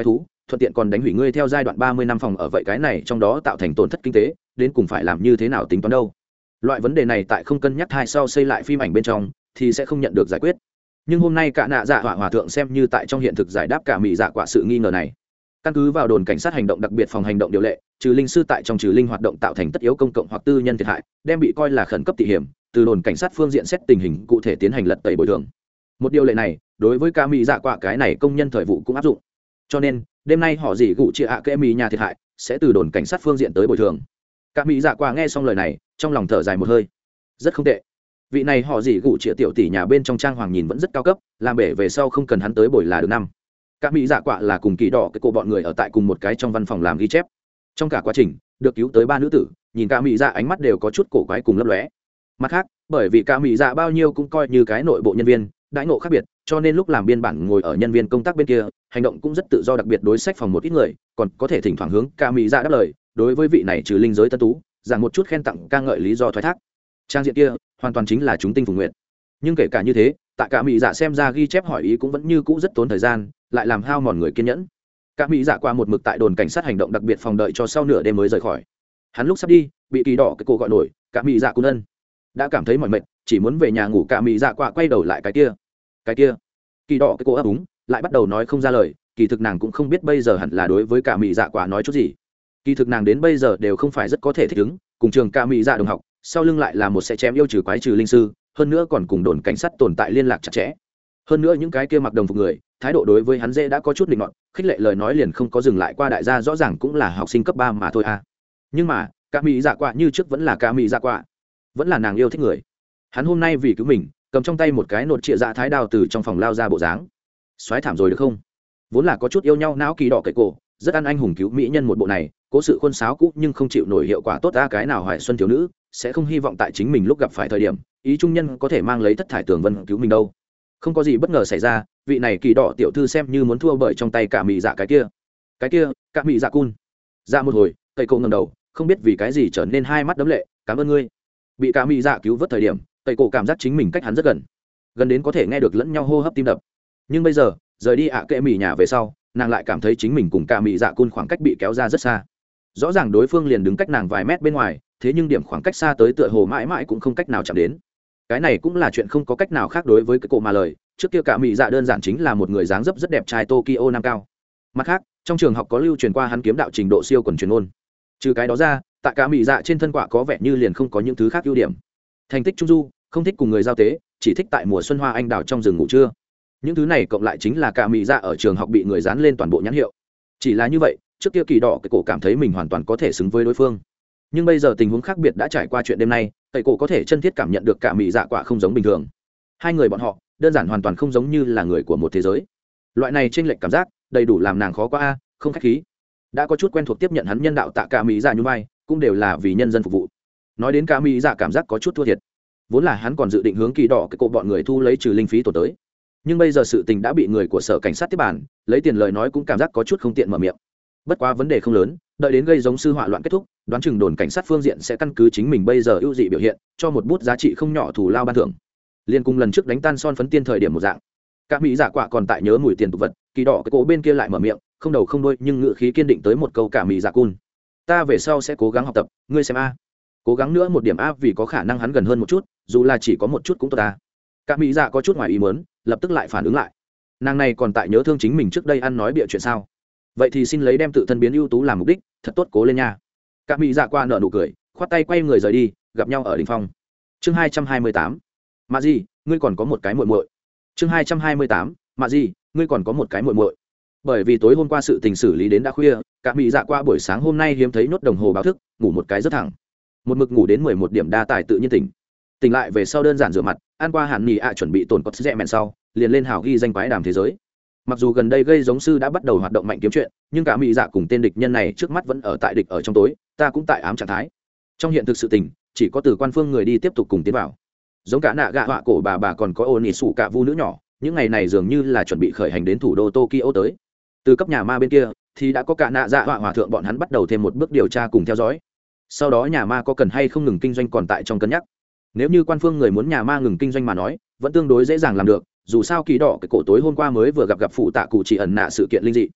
thuận tiện còn đánh hủy ngươi theo giai đoạn ba mươi năm phòng ở, vậy cái này trong đó tạo thành tổn thất kinh tế đến cùng phải làm như thế nào tính toán đâu. Loại vấn đề này tại không cân nhắc hai sau xây lại phim ảnh bên trong thì sẽ không nhận được giải quyết, nhưng hôm nay cả nạ dạ hỏa hòa thượng xem như tại trong hiện thực giải đáp cả mỹ dạ quả sự nghi ngờ này. Căn cứ vào đồn cảnh sát hành động đặc biệt phòng hành động điều lệ, trừ linh sư tại trong trừ linh hoạt động tạo thành tất yếu công cộng hoặc tư nhân thiệt hại đem bị coi là khẩn cấp tỉ hiểm, từ đồn cảnh sát phương diện xét tình hình cụ thể tiến hành lật tẩy bồi thường. Một điều lệ này đối với cả mỹ dạ quả cái này công nhân thời vụ cũng áp dụng, cho nên đêm nay họ dì gụ chia ạ kẽ mỹ nhà thiệt hại sẽ từ đồn cảnh sát phương diện tới bồi thường. Cả mỹ dạ quả nghe xong lời này trong lòng thở dài một hơi, rất không tệ. Vị này họ dì gụ chia tiểu tỷ nhà bên trong trang hoàng nhìn vẫn rất cao cấp, làm bể về sau không cần hắn tới bồi là được năm. Cả mỹ dạ quả là cùng kỳ đỏ cái cô bọn người ở tại cùng một cái trong văn phòng làm ghi chép. Trong cả quá trình được cứu tới ba nữ tử, nhìn cả mỹ dạ ánh mắt đều có chút cổ quái cùng lấp lóe. Mặt khác, bởi vì cả mỹ dạ bao nhiêu cũng coi như cái nội bộ nhân viên, đãi ngộ khác biệt, cho nên lúc làm biên bản ngồi ở nhân viên công tác bên kia, hành động cũng rất tự do, đặc biệt đối sách phòng một ít người, còn có thể thỉnh thoảng hướng cả mỹ dạ đáp lời. Đối với vị này trừ linh giới tân tú, giảng một chút khen tặng ca ngợi lý do thoái thác. Trang diện kia hoàn toàn chính là chúng tinh phùng nguyện. Nhưng kể cả như thế, tại cả mỹ dạ xem ra ghi chép hỏi ý cũng vẫn như cũ rất tốn thời gian, lại làm hao mòn người kiên nhẫn. Cả mỹ dạ qua một mực tại đồn cảnh sát hành động đặc biệt phòng đợi cho sau nửa đêm mới rời khỏi. Hắn lúc sắp đi bị kỳ đỏ cái cô gọi nổi, cả mỹ dạ cun ân đã cảm thấy mỏi mệt, chỉ muốn về nhà ngủ. Cả mỹ dạ qua quay đầu lại cái kia cái kia kỳ đỏ cái cô ấp úng lại bắt đầu nói không ra lời. Kỳ thực nàng cũng không biết bây giờ hẳn là đối với cả mỹ dạ quả nói chút gì. Kỳ thực nàng đến bây giờ đều không phải rất có thể thích ứng cùng trường cả mỹ dạ đồng học, sau lưng lại là một sẽ chém yêu trừ quái trừ linh sư, hơn nữa còn cùng đồn cảnh sát tồn tại liên lạc chặt chẽ. Hơn nữa những cái kia mặc đồng phục người thái độ đối với hắn dễ đã có chút định nọt, khích lệ lời nói liền không có dừng lại qua. Đại gia rõ ràng cũng là học sinh cấp ba mà thôi à. Nhưng mà cả mỹ dạ quạ như trước vẫn là cả mỹ dạ quạ, vẫn là nàng yêu thích người. Hắn hôm nay vì cứu mình cầm trong tay một cái nột trịa dạ thái đao từ trong phòng lao ra, bộ dáng xoáy thảm rồi được không. Vốn là có chút yêu nhau não kỳ đỏ cậy cổ, rất ăn anh hùng cứu mỹ nhân một bộ này, cố sự khuôn sáo cũ nhưng không chịu nổi hiệu quả tốt. ra cái nào hoài xuân thiếu nữ sẽ không hy vọng tại chính mình lúc gặp phải thời điểm ý trung nhân có thể mang lấy thất thải tường vân cứu mình đâu. Không có gì bất ngờ xảy ra, vị này kỳ đỏ tiểu thư xem như muốn thua bởi trong tay cả mỹ dạ cái kia cái kia cả mỹ dạ cun. Ra một hồi cây cậu ngầm đầu, không biết vì cái gì trở nên hai mắt đấm lệ. Cảm ơn ngươi. Bị cả mỹ dạ cứu vớt thời điểm, cây cậu cảm giác chính mình cách hắn rất gần, gần đến có thể nghe được lẫn nhau hô hấp tim đập. Nhưng bây giờ rời đi ạ à kệ mỹ nhà về sau, nàng lại cảm thấy chính mình cùng cả mỹ dạ cun khoảng cách bị kéo ra rất xa. Rõ ràng đối phương liền đứng cách nàng vài mét bên ngoài, thế nhưng điểm khoảng cách xa tới tựa hồ mãi mãi cũng không cách nào chạm đến. Cái này cũng là chuyện không có cách nào khác đối với cái cổ mà lời. Trước kia cả mỹ dạ đơn giản chính là một người dáng dấp rất đẹp trai Tokyo Nam cao. Mặt khác, trong trường học có lưu truyền qua hắn kiếm đạo trình độ siêu quần truyền ôn. Trừ cái đó ra, tại cả mỹ dạ trên thân quả có vẻ như liền không có những thứ khác ưu điểm. Thành tích trung du, không thích cùng người giao tế, chỉ thích tại mùa xuân hoa anh đào trong rừng ngủ trưa. Những thứ này cộng lại chính là cả mỹ dạ ở trường học bị người dán lên toàn bộ nhãn hiệu. Chỉ là như vậy, trước kia kỳ đỏ cái cổ cảm thấy mình hoàn toàn có thể xứng với đối phương. Nhưng bây giờ tình huống khác biệt đã trải qua chuyện đêm nay, tẩy cổ có thể chân thiết cảm nhận được cả mỹ dạ quả không giống bình thường. Hai người bọn họ đơn giản hoàn toàn không giống như là người của một thế giới. Loại này chênh lệch cảm giác đầy đủ làm nàng khó quá a. Không khách khí, đã có chút quen thuộc tiếp nhận hắn nhân đạo tạ cả mỹ dạ như vai, cũng đều là vì nhân dân phục vụ. Nói đến cả mỹ dạ cảm giác có chút thua thiệt, vốn là hắn còn dự định hướng kỳ đỏ cái cổ bọn người thu lấy trừ linh phí tổ tới, nhưng bây giờ sự tình đã bị người của sở cảnh sát tiếp bản, lấy tiền lời nói cũng cảm giác có chút không tiện mở miệng. Bất quá vấn đề không lớn, đợi đến gây giống sư họa loạn kết thúc, đoán chừng đồn cảnh sát phương diện sẽ căn cứ chính mình bây giờ ưu dị biểu hiện cho một bút giá trị không nhỏ thù lao ban thưởng, liên cùng lần trước đánh tan son phấn tiên thời điểm một dạng. Các mỹ giả quạ còn tại nhớ mùi tiền tục vật, kỳ đỏ cái cổ bên kia lại mở miệng, không đầu không đuôi nhưng ngữ khí kiên định tới một câu cả mỹ giả cun. Ta về sau sẽ cố gắng học tập, ngươi xem a. Cố gắng nữa một điểm a, vì có khả năng hắn gần hơn một chút, dù là chỉ có một chút cũng tốt ta. Các mỹ giả có chút ngoài ý muốn, lập tức lại phản ứng lại. Nàng này còn tại nhớ thương chính mình trước đây ăn nói bịa chuyện sao? Vậy thì xin lấy đem tự thân biến ưu tú làm mục đích, thật tốt cố lên nha. Các mỹ dạ qua nợ nụ cười, khoát tay quay người rời đi, gặp nhau ở đỉnh phong. Chương hai trăm hai mươi tám. Mạ gì, ngươi còn có một cái muội muội. Chương hai trăm hai mươi tám. Mạ gì, ngươi còn có một cái muội muội. Bởi vì tối hôm qua sự tình xử lý đến đã khuya, các mỹ dạ qua buổi sáng hôm nay hiếm thấy nốt đồng hồ báo thức, ngủ một cái rất thẳng. Một mực ngủ đến mười một điểm đa tài tự nhiên tỉnh. Tỉnh lại về sau đơn giản rửa mặt, ăn qua hàn nhì ạ chuẩn bị tồn cốt rẻ mèn sau, liền lên hào ghi danh quái đàm thế giới. Mặc dù gần đây gây giống sư đã bắt đầu hoạt động mạnh kiếm chuyện, nhưng cả mỹ dạ cùng tên địch nhân này trước mắt vẫn ở tại địch ở trong tối, ta cũng tại ám trạng thái. Trong hiện thực sự tình, chỉ có từ quan phương người đi tiếp tục cùng tiến vào. Giống cả nạ gạ họa cổ bà bà còn có ôn nhị sủ cả vu nữ nhỏ, những ngày này dường như là chuẩn bị khởi hành đến thủ đô Tokyo tới. Từ cấp nhà ma bên kia thì đã có cả nạ dạ họa hòa thượng bọn hắn bắt đầu thêm một bước điều tra cùng theo dõi. Sau đó nhà ma có cần hay không ngừng kinh doanh còn tại trong cân nhắc. Nếu như quan phương người muốn nhà ma ngừng kinh doanh mà nói, vẫn tương đối dễ dàng làm được, dù sao kỳ đỏ cái cổ tối hôm qua mới vừa gặp gặp phụ tạ cụ chỉ ẩn nạ sự kiện linh dị.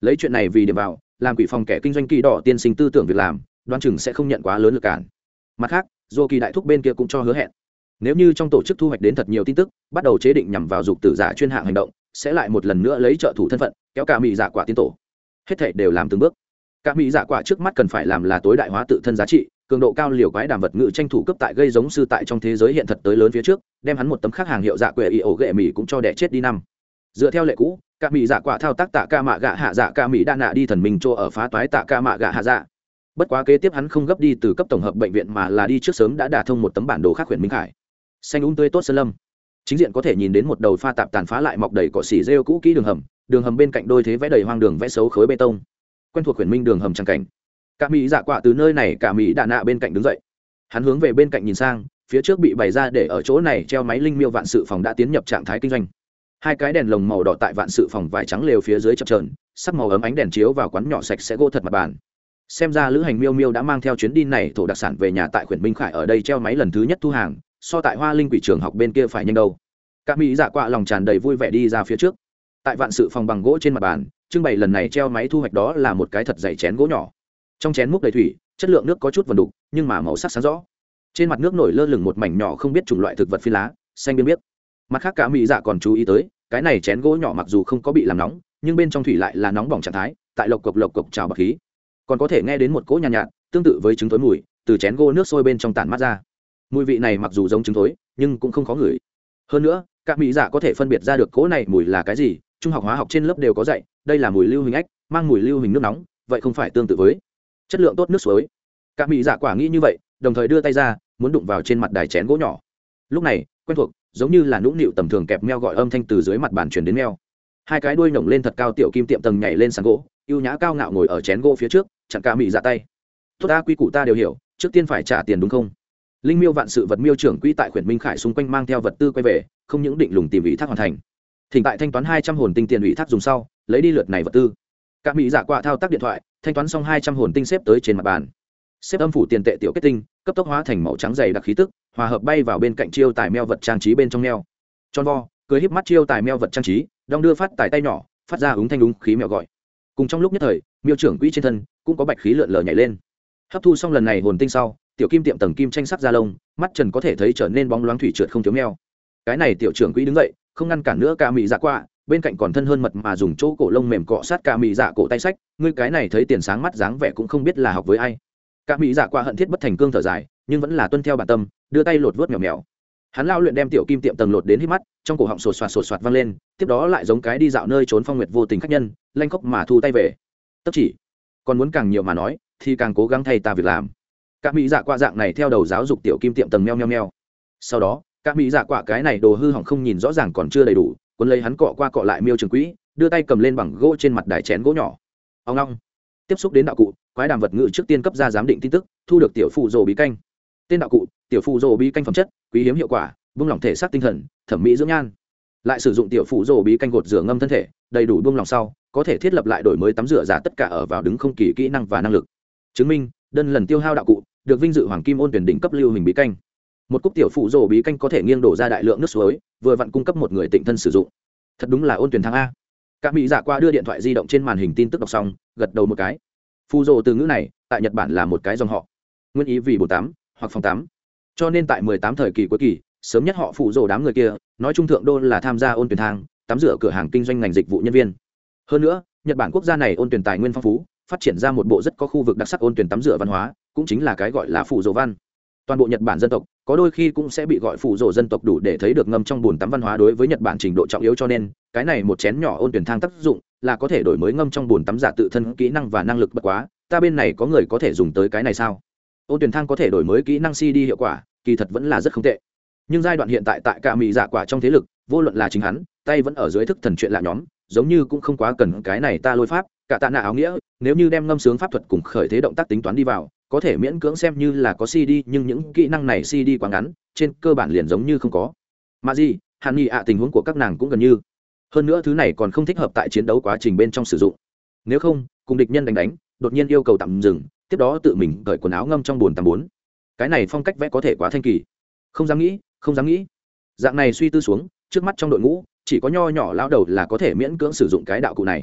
lấy chuyện này vì điểm vào làm quỷ phòng kẻ kinh doanh kỳ đỏ tiên sinh tư tưởng việc làm đoán chừng sẽ không nhận quá lớn lực cản. Mặt khác dô kỳ đại thúc bên kia cũng cho hứa hẹn nếu như trong tổ chức thu hoạch đến thật nhiều tin tức bắt đầu chế định nhằm vào dục tử giả chuyên hạng hành động sẽ lại một lần nữa lấy trợ thủ thân phận kéo cả mỹ giả quả tiến tổ. Hết thảy đều làm từng bước. Cả mỹ giả quả trước mắt cần phải làm là tối đại hóa tự thân giá trị, cường độ cao liều quái đàm vật ngự tranh thủ cấp tại gây giống sư tại trong thế giới hiện thật tới lớn phía trước, đem hắn một tấm khác hàng hiệu dạ quệ y ổ ghệ mỹ cũng cho đẻ chết đi năm. Dựa theo lệ cũ, cả mỹ giả quả thao tác tạ ca mạ gạ hạ dạ ca mỹ đa nạ đi thần mình cho ở phá toái tạ ca mạ gạ hạ dạ. Bất quá kế tiếp hắn không gấp đi từ cấp tổng hợp bệnh viện mà là đi trước sớm đã đả thông một tấm bản đồ khác huyện minh khải. Xanh um tươi tốt sơn lâm. Chính diện có thể nhìn đến một đầu pha tạp tàn phá lại mọc đầy cỏ xỉ rêu cũ kỹ đường hầm, đường hầm bên cạnh đôi thế vẽ đầy hoang đường vẽ xấu khối bê tông. Quen thuộc huyện minh đường hầm trắng cảnh. Cả mỹ dạ quạ từ nơi này cả mỹ đạn nạ bên cạnh đứng dậy, hắn hướng về bên cạnh nhìn sang, phía trước bị bày ra để ở chỗ này treo máy linh miêu vạn sự phòng đã tiến nhập trạng thái kinh doanh. Hai cái đèn lồng màu đỏ tại vạn sự phòng vải trắng lều phía dưới chập chờn, sắc màu ấm ánh đèn chiếu vào quán nhỏ sạch sẽ gỗ thật mặt bàn. Xem ra lữ hành miêu miêu đã mang theo chuyến đi này thổ đặc sản về nhà tại huyện minh khải ở đây treo máy lần thứ nhất thu hàng, so tại hoa linh quỷ trường học bên kia phải nhanh đâu. Cả mỹ dạ quạ lòng tràn đầy vui vẻ đi ra phía trước. Tại vạn sự phòng bằng gỗ trên mặt bàn trưng bày lần này treo máy thu hoạch đó là một cái thật dày chén gỗ nhỏ, trong chén múc đầy thủy, chất lượng nước có chút vần đục nhưng mà màu sắc sáng rõ. Trên mặt nước nổi lơ lửng một mảnh nhỏ không biết chủng loại thực vật phi lá xanh biếc biếc. Mặt khác cả mỹ dạ còn chú ý tới cái này chén gỗ nhỏ mặc dù không có bị làm nóng nhưng bên trong thủy lại là nóng bỏng trạng thái, tại lộc cộc lộc cộc trào bạc khí, còn có thể nghe đến một cỗ nhàn nhạt, nhạt tương tự với trứng thối mùi từ chén gỗ nước sôi bên trong tản mát ra. Mùi vị này mặc dù giống trứng thối nhưng cũng không khó ngửi. Hơn nữa các mỹ dạ có thể phân biệt ra được cỗ này mùi là cái gì, trung học hóa học trên lớp đều có dạy, đây là mùi lưu huỳnh ếch, mang mùi lưu huỳnh nước nóng, vậy không phải tương tự với chất lượng tốt nước suối. Các mỹ dạ quả nghĩ như vậy, đồng thời đưa tay ra muốn đụng vào trên mặt đài chén gỗ nhỏ. Lúc này quen thuộc giống như là nũng nịu tầm thường kẹp meo gọi âm thanh từ dưới mặt bàn truyền đến meo. Hai cái đuôi nổng lên thật cao tiểu kim tiệm tầng nhảy lên sàn gỗ, ưu nhã cao ngạo ngồi ở chén gỗ phía trước, chặn cả mỹ dạ tay. Tốt ta, quy củ ta đều hiểu, trước tiên phải trả tiền đúng không? Linh miêu vạn sự vật miêu trưởng quỹ tại huyện minh khải xung quanh mang theo vật tư quay về, không những định lùng tìm ủy thác hoàn thành, thỉnh tại thanh toán hai trăm hồn tinh tiền ủy thác dùng sau lấy đi lượt này vật tư. Cả mỹ dạ quạ thao tác điện thoại thanh toán xong hai trăm hồn tinh xếp tới trên mặt bàn, xếp âm phủ tiền tệ tiểu kết tinh cấp tốc hóa thành màu trắng dày đặc khí tức hòa hợp bay vào bên cạnh chiêu tài meo vật trang trí bên trong neo. Tròn vo cười híp mắt chiêu tài meo vật trang trí đong đưa phát tài tay nhỏ phát ra úng thanh đúng khí mèo gọi. Cùng trong lúc nhất thời miêu trưởng quỹ trên thân cũng có bạch khí lượn lờ nhảy lên. Hấp thu xong lần này hồn tinh sau, tiểu kim tiệm tầng kim tranh sắc da lông mắt trần có thể thấy trở nên bóng loáng thủy trượt không thiếu meo. Cái này tiểu trưởng quỹ đứng dậy không ngăn cản nữa cả mỹ dạ quạ, bên cạnh còn thân hơn mật mà dùng chỗ cổ lông mềm cọ sát cả mỹ dạ cổ tay sách, ngươi cái này thấy tiền sáng mắt dáng vẻ cũng không biết là học với ai. Cả mỹ dạ quạ hận thiết bất thành cương thở dài nhưng vẫn là tuân theo bản tâm, đưa tay lột vớt mèo mèo. Hắn lao luyện đem tiểu kim tiệm tầng lột đến hít mắt, trong cổ họng sột soạt sột soạt vang lên, tiếp đó lại giống cái đi dạo nơi trốn phong nguyệt vô tình khách nhân, lanh khóc mà thu tay về. Tất chỉ còn muốn càng nhiều mà nói thì càng cố gắng thay ta việc làm. Cả mỹ dạ quạ dạng này theo đầu giáo dục tiểu kim tiệm tầng meo meo meo. Sau đó cả mỹ dạ quạ cái này đồ hư hỏng không nhìn rõ ràng còn chưa đầy đủ, cuốn lấy hắn cọ qua cọ lại miêu trường quỹ, đưa tay cầm lên bằng gỗ trên mặt đài chén gỗ nhỏ. Ông long tiếp xúc đến đạo cụ, quái đàm vật ngự trước tiên cấp ra giám định tin tức, thu được tiểu phụ rồ bí canh. Tên đạo cụ tiểu phụ rồ bí canh phẩm chất quý hiếm hiệu quả buông lỏng thể xác tinh thần thẩm mỹ dưỡng nhan. Lại sử dụng tiểu phụ rồ bí canh gột rửa ngâm thân thể đầy đủ buông lỏng sau có thể thiết lập lại đổi mới tắm rửa giả tất cả ở vào đứng không kỳ kỹ năng và năng lực. Chứng minh đơn lần tiêu hao đạo cụ được vinh dự hoàng kim ôn tuyển đỉnh cấp lưu hình bí canh. Một cúc tiểu phụ rồ bí canh có thể nghiêng đổ ra đại lượng nước suối, vừa vặn cung cấp một người tịnh thân sử dụng. Thật đúng là ôn tuyển thang a. Cả mỹ dạ qua đưa điện thoại di động trên màn hình tin tức đọc xong, gật đầu một cái. Phụ rồ từ ngữ này tại Nhật Bản là một cái dòng họ, nguyên ý vì bồn tắm hoặc phòng tắm, cho nên tại mười tám thời kỳ cuối kỳ sớm nhất họ phụ rồ đám người kia nói trung thượng đô là tham gia ôn tuyển thang tắm rửa cửa hàng kinh doanh ngành dịch vụ nhân viên. Hơn nữa Nhật Bản quốc gia này ôn tuyển tài nguyên phong phú, phát triển ra một bộ rất có khu vực đặc sắc ôn tuyển tắm rửa văn hóa, cũng chính là cái gọi là phụ rồ văn. Toàn bộ Nhật Bản dân tộc có đôi khi cũng sẽ bị gọi phụ rồ dân tộc, đủ để thấy được ngâm trong bồn tắm văn hóa đối với Nhật Bản trình độ trọng yếu, cho nên cái này một chén nhỏ ôn tuyển thang tác dụng là có thể đổi mới ngâm trong bồn tắm giả tự thân kỹ năng và năng lực. Bất quá ta bên này có người có thể dùng tới cái này sao? Ôn tuyển thang có thể đổi mới kỹ năng xê đê hiệu quả kỳ thật vẫn là rất không tệ, nhưng giai đoạn hiện tại tại cả mỹ dạ quả trong thế lực, vô luận là chính hắn tay vẫn ở dưới thức thần chuyện lạ nhóm, giống như cũng không quá cần cái này ta lôi pháp cả tạ nạ áo nghĩa. Nếu như đem ngâm sướng pháp thuật cùng khởi thế động tác tính toán đi vào, có thể miễn cưỡng xem như là có xê đê, nhưng những kỹ năng này xê đê quá ngắn, trên cơ bản liền giống như không có. Mà gì hàn nghị ạ tình huống của các nàng cũng gần như, hơn nữa thứ này còn không thích hợp tại chiến đấu quá trình bên trong sử dụng. Nếu không cùng địch nhân đánh đánh đột nhiên yêu cầu tạm dừng, tiếp đó tự mình cởi quần áo ngâm trong bồn tắm bốn, cái này phong cách vẽ có thể quá thanh kỳ. Không dám nghĩ không dám nghĩ dạng này suy tư xuống, trước mắt trong đội ngũ chỉ có nho nhỏ lao đầu là có thể miễn cưỡng sử dụng cái đạo cụ này.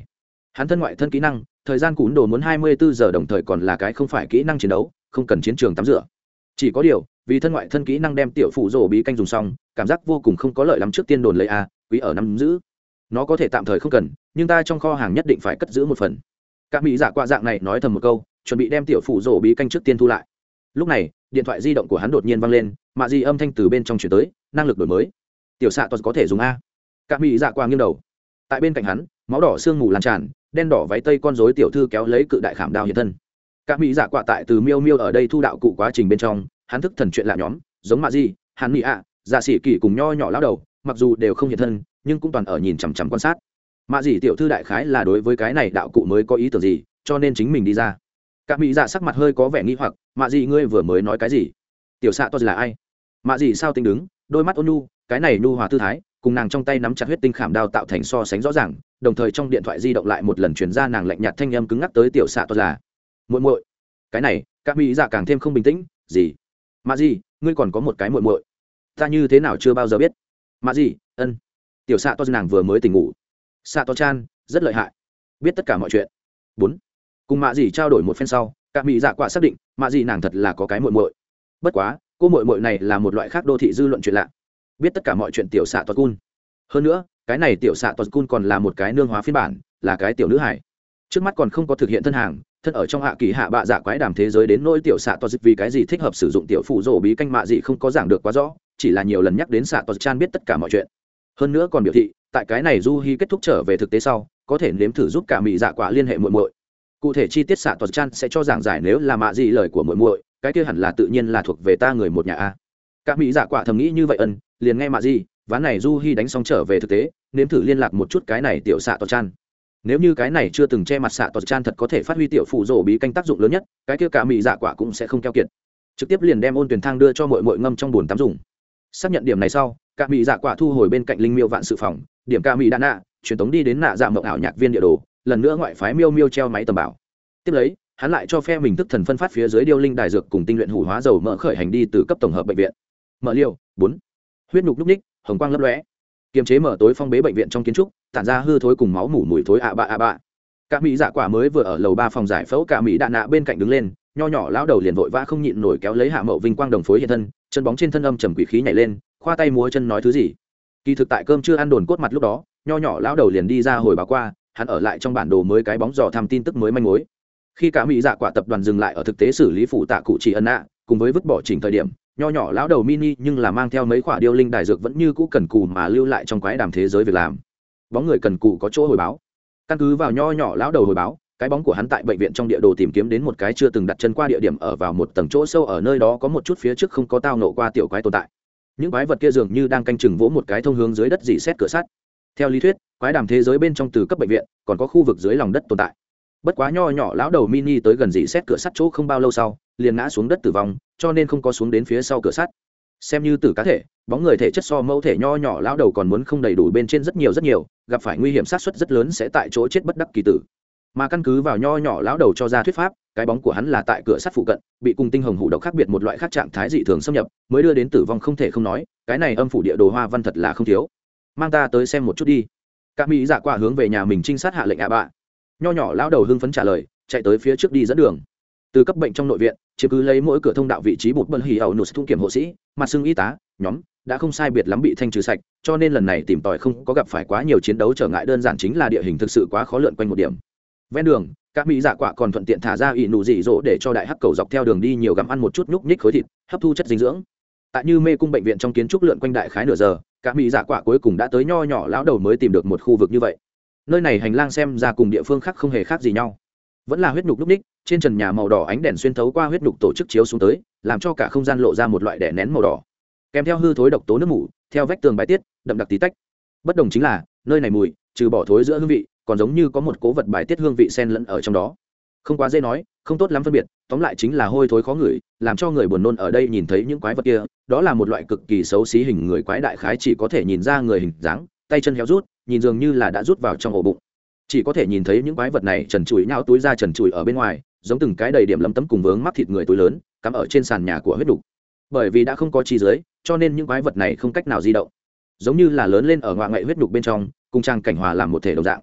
hắn thân ngoại thân kỹ năng thời gian cún đồ muốn hai mươi bốn giờ đồng thời còn là cái không phải kỹ năng chiến đấu, không cần chiến trường tắm rửa. Chỉ có điều vì thân ngoại thân kỹ năng đem tiểu phụ rồ bí canh dùng xong, cảm giác vô cùng không có lợi lắm. Trước tiên đồn lấy a quý ở nắm giữ, nó có thể tạm thời không cần, nhưng ta trong kho hàng nhất định phải cất giữ một phần. Cả mỹ dạ quạ dạng này nói thầm một câu, chuẩn bị đem tiểu phụ rồ bí canh trước tiên thu lại. Lúc này điện thoại di động của hắn đột nhiên vang lên, mạ gì âm thanh từ bên trong chuyển tới, năng lực đổi mới, tiểu xạ toàn có thể dùng a. Cả mỹ dạ quạ nghiêng đầu, tại bên cạnh hắn máu đỏ sương mù lan tràn, đen đỏ váy tây con rối tiểu thư kéo lấy cự đại khảm đao hiện thân. Cả mỹ dạ quạ tại từ miêu miêu ở đây thu đạo cụ quá trình bên trong, hắn thức thần chuyện lạ nhóm giống mạ gì hắn mỹ ạ dạ sĩ kỳ cùng nho nhỏ lão đầu, mặc dù đều không hiện thân nhưng cũng toàn ở nhìn chằm chằm quan sát. Mạ gì tiểu thư đại khái là đối với cái này đạo cụ mới có ý tưởng gì, cho nên chính mình đi ra. Cả mỹ dạ sắc mặt hơi có vẻ nghi hoặc, mạ gì ngươi vừa mới nói cái gì? Tiểu xạ to là ai? Mạ gì sao tính đứng, đôi mắt ôn nhu, cái này nhu hòa tư thái cùng nàng trong tay nắm chặt huyết tinh khảm đao tạo thành so sánh rõ ràng. Đồng thời trong điện thoại di động lại một lần truyền ra nàng lạnh nhạt thanh âm cứng ngắc tới tiểu xạ to là muội muội. Cái này các mỹ dạ càng thêm không bình tĩnh. Gì? Mạ gì ngươi còn có một cái muội muội? Ta như thế nào chưa bao giờ biết. Mạ gì ân tiểu xạ to nàng vừa mới tỉnh ngủ. Xạ to chan rất lợi hại, biết tất cả mọi chuyện. Bốn cùng mạ gì trao đổi một phen sau, các mỹ dạ quạ xác định mạ gì nàng thật là có cái muội muội. Bất quá cô muội muội này là một loại khác đô thị dư luận chuyện lạ, biết tất cả mọi chuyện tiểu xạ to cun. Hơn nữa cái này tiểu xạ to cun còn là một cái nương hóa phiên bản, là cái tiểu nữ hải. Trước mắt còn không có thực hiện thân hàng, thân ở trong hạ kỳ hạ bạ dạ quái đàm thế giới đến nỗi tiểu xạ to vì cái gì thích hợp sử dụng tiểu phụ rổ bí canh mạ gì không có giảng được quá rõ, chỉ là nhiều lần nhắc đến xạ to chan biết tất cả mọi chuyện. Hơn nữa còn biểu thị tại cái này du hi kết thúc trở về thực tế sau có thể nếm thử giúp cả mỹ dạ quả liên hệ muội muội. Cụ thể chi tiết xạ to chan sẽ cho giảng giải, nếu là mạ gì lời của muội muội cái kia hẳn là tự nhiên là thuộc về ta người một nhà a. Cả mỹ dạ quả thầm nghĩ như vậy ân, liền nghe mạ gì ván này du hi đánh xong trở về thực tế nếm thử liên lạc một chút cái này tiểu xạ to chan. Nếu như cái này chưa từng che mặt xạ to chan thật có thể phát huy tiểu phụ rổ bí canh tác dụng lớn nhất, cái kia cả mỹ dạ quả cũng sẽ không keo kiệt, trực tiếp liền đem ôn tuyển thang đưa cho muội muội ngâm trong bồn tắm dùng. Xác nhận điểm này sau, cả mỹ dạ quả thu hồi bên cạnh linh miêu vạn sự phòng, điểm cả mỹ đa nạ truyền tống đi đến nạ dạ mộng ảo nhạc viên địa đồ, lần nữa ngoại phái miêu miêu treo máy tầm bảo. Tiếp lấy hắn lại cho phe mình tức thần phân phát phía dưới điêu linh đài dược cùng tinh luyện hủ hóa dầu mỡ khởi hành đi từ cấp tổng hợp bệnh viện. Mở liều bốn huyết nhục lúc ních hồng quang lấp lóe, kiềm chế mở tối phong bế bệnh viện trong kiến trúc, tản ra hư thối cùng máu mủ mùi thối ạ bạ ạ bạ. Cả mỹ dạ quả mới vừa ở lầu ba phòng giải phẫu cả mỹ đạn nạ bên cạnh đứng lên, nho nhỏ lão đầu liền vội vã không nhịn nổi kéo lấy hạ mậu vinh quang đồng phối hiện thân, chân bóng trên thân âm trầm quỷ khí nhảy lên, khoa tay múa chân nói thứ gì. Kỳ thực tại cơm chưa ăn đồn cốt mặt lúc đó, nho nhỏ lão đầu liền đi ra hồi báo qua, hắn ở lại trong bản đồ mới cái bóng dò thăm tin tức mới manh mối. Khi cả mỹ dạ quả tập đoàn dừng lại ở thực tế xử lý phụ tạ cụ chỉ ân nạ, cùng với vứt bỏ chỉnh thời điểm, nho nhỏ lão đầu mini nhưng là mang theo mấy quả điêu linh đài dược vẫn như cũ cần cù mà lưu lại trong quái đàm thế giới việc làm. Bóng người cần cù có chỗ hồi báo. Căn cứ vào nho nhỏ lão đầu hồi báo, cái bóng của hắn tại bệnh viện trong địa đồ tìm kiếm đến một cái chưa từng đặt chân qua địa điểm, ở vào một tầng chỗ sâu, ở nơi đó có một chút phía trước không có tao nộ qua tiểu quái tồn tại. Những quái vật kia dường như đang canh chừng vỗ một cái thông hướng dưới đất dỉ xét cửa sắt. Theo lý thuyết, quái đàm thế giới bên trong từ cấp bệnh viện còn có khu vực dưới lòng đất tồn tại. Bất quá nho nhỏ lão đầu mini tới gần dỉ xét cửa sắt chỗ không bao lâu sau liền ngã xuống đất tử vong, cho nên không có xuống đến phía sau cửa sắt. Xem như tử cá thể, bóng người thể chất so mẫu thể nho nhỏ lão đầu còn muốn không đầy đủ bên trên rất nhiều rất nhiều, gặp phải nguy hiểm xác suất rất lớn sẽ tại chỗ chết bất đắc kỳ tử. Mà căn cứ vào nho nhỏ lão đầu cho ra thuyết pháp, cái bóng của hắn là tại cửa sắt phụ cận bị cùng tinh hồng hủ độc khác biệt một loại khác trạng thái dị thường xâm nhập mới đưa đến tử vong, không thể không nói cái này âm phủ địa đồ hoa văn thật là không thiếu. Mang ta tới xem một chút đi. Các mỹ dạ quả hướng về nhà mình trinh sát hạ lệnh ạ bạ. Nho nhỏ lão đầu hưng phấn trả lời, chạy tới phía trước đi dẫn đường. Từ cấp bệnh trong nội viện chiếm cứ lấy mỗi cửa thông đạo vị trí bột bẩn hỉ ẩu nụt thung kiểm hộ sĩ mặt xưng y tá nhóm đã không sai biệt lắm bị thanh trừ sạch, cho nên lần này tìm tòi không có gặp phải quá nhiều chiến đấu trở ngại, đơn giản chính là địa hình thực sự quá khó lượn quanh một điểm. Ven đường các mỹ dạ quả còn thuận tiện thả ra ỉ nụ dị dỗ để cho đại hắc cầu dọc theo đường đi nhiều gặm ăn một chút nhúc nhích khối thịt, hấp thu chất dinh dưỡng. Tại như mê cung bệnh viện trong kiến trúc lượn quanh đại khái nửa giờ, các mỹ dạ quả cuối cùng đã tới nho nhỏ lão đầu mới tìm được một khu vực như vậy. Nơi này hành lang xem ra cùng địa phương khác không hề khác gì nhau, vẫn là huyết nhục lúc ních, trên trần nhà màu đỏ ánh đèn xuyên thấu qua huyết nhục tổ chức chiếu xuống tới, làm cho cả không gian lộ ra một loại đèn nén màu đỏ, kèm theo hư thối độc tố nước mủ theo vách tường bài tiết đậm đặc tí tách. Bất đồng chính là nơi này mùi trừ bỏ thối giữa hương vị còn giống như có một cố vật bài tiết hương vị xen lẫn ở trong đó, không quá dễ nói, không tốt lắm phân biệt, tóm lại chính là hôi thối khó ngửi, làm cho người buồn nôn. Ở đây nhìn thấy những quái vật kia, đó là một loại cực kỳ xấu xí hình người quái, đại khái chỉ có thể nhìn ra người hình dáng, tay chân héo rút, nhìn dường như là đã rút vào trong ổ bụng. Chỉ có thể nhìn thấy những quái vật này trần trụi nhão túi ra trần trụi ở bên ngoài, giống từng cái đầy điểm lấm tấm cùng vướng mắc thịt người túi lớn cắm ở trên sàn nhà của huyết đục. Bởi vì đã không có chi dưới, cho nên những quái vật này không cách nào di động, giống như là lớn lên ở ngoại ngoại huyết đục bên trong, cùng trang cảnh hòa làm một thể đồng dạng.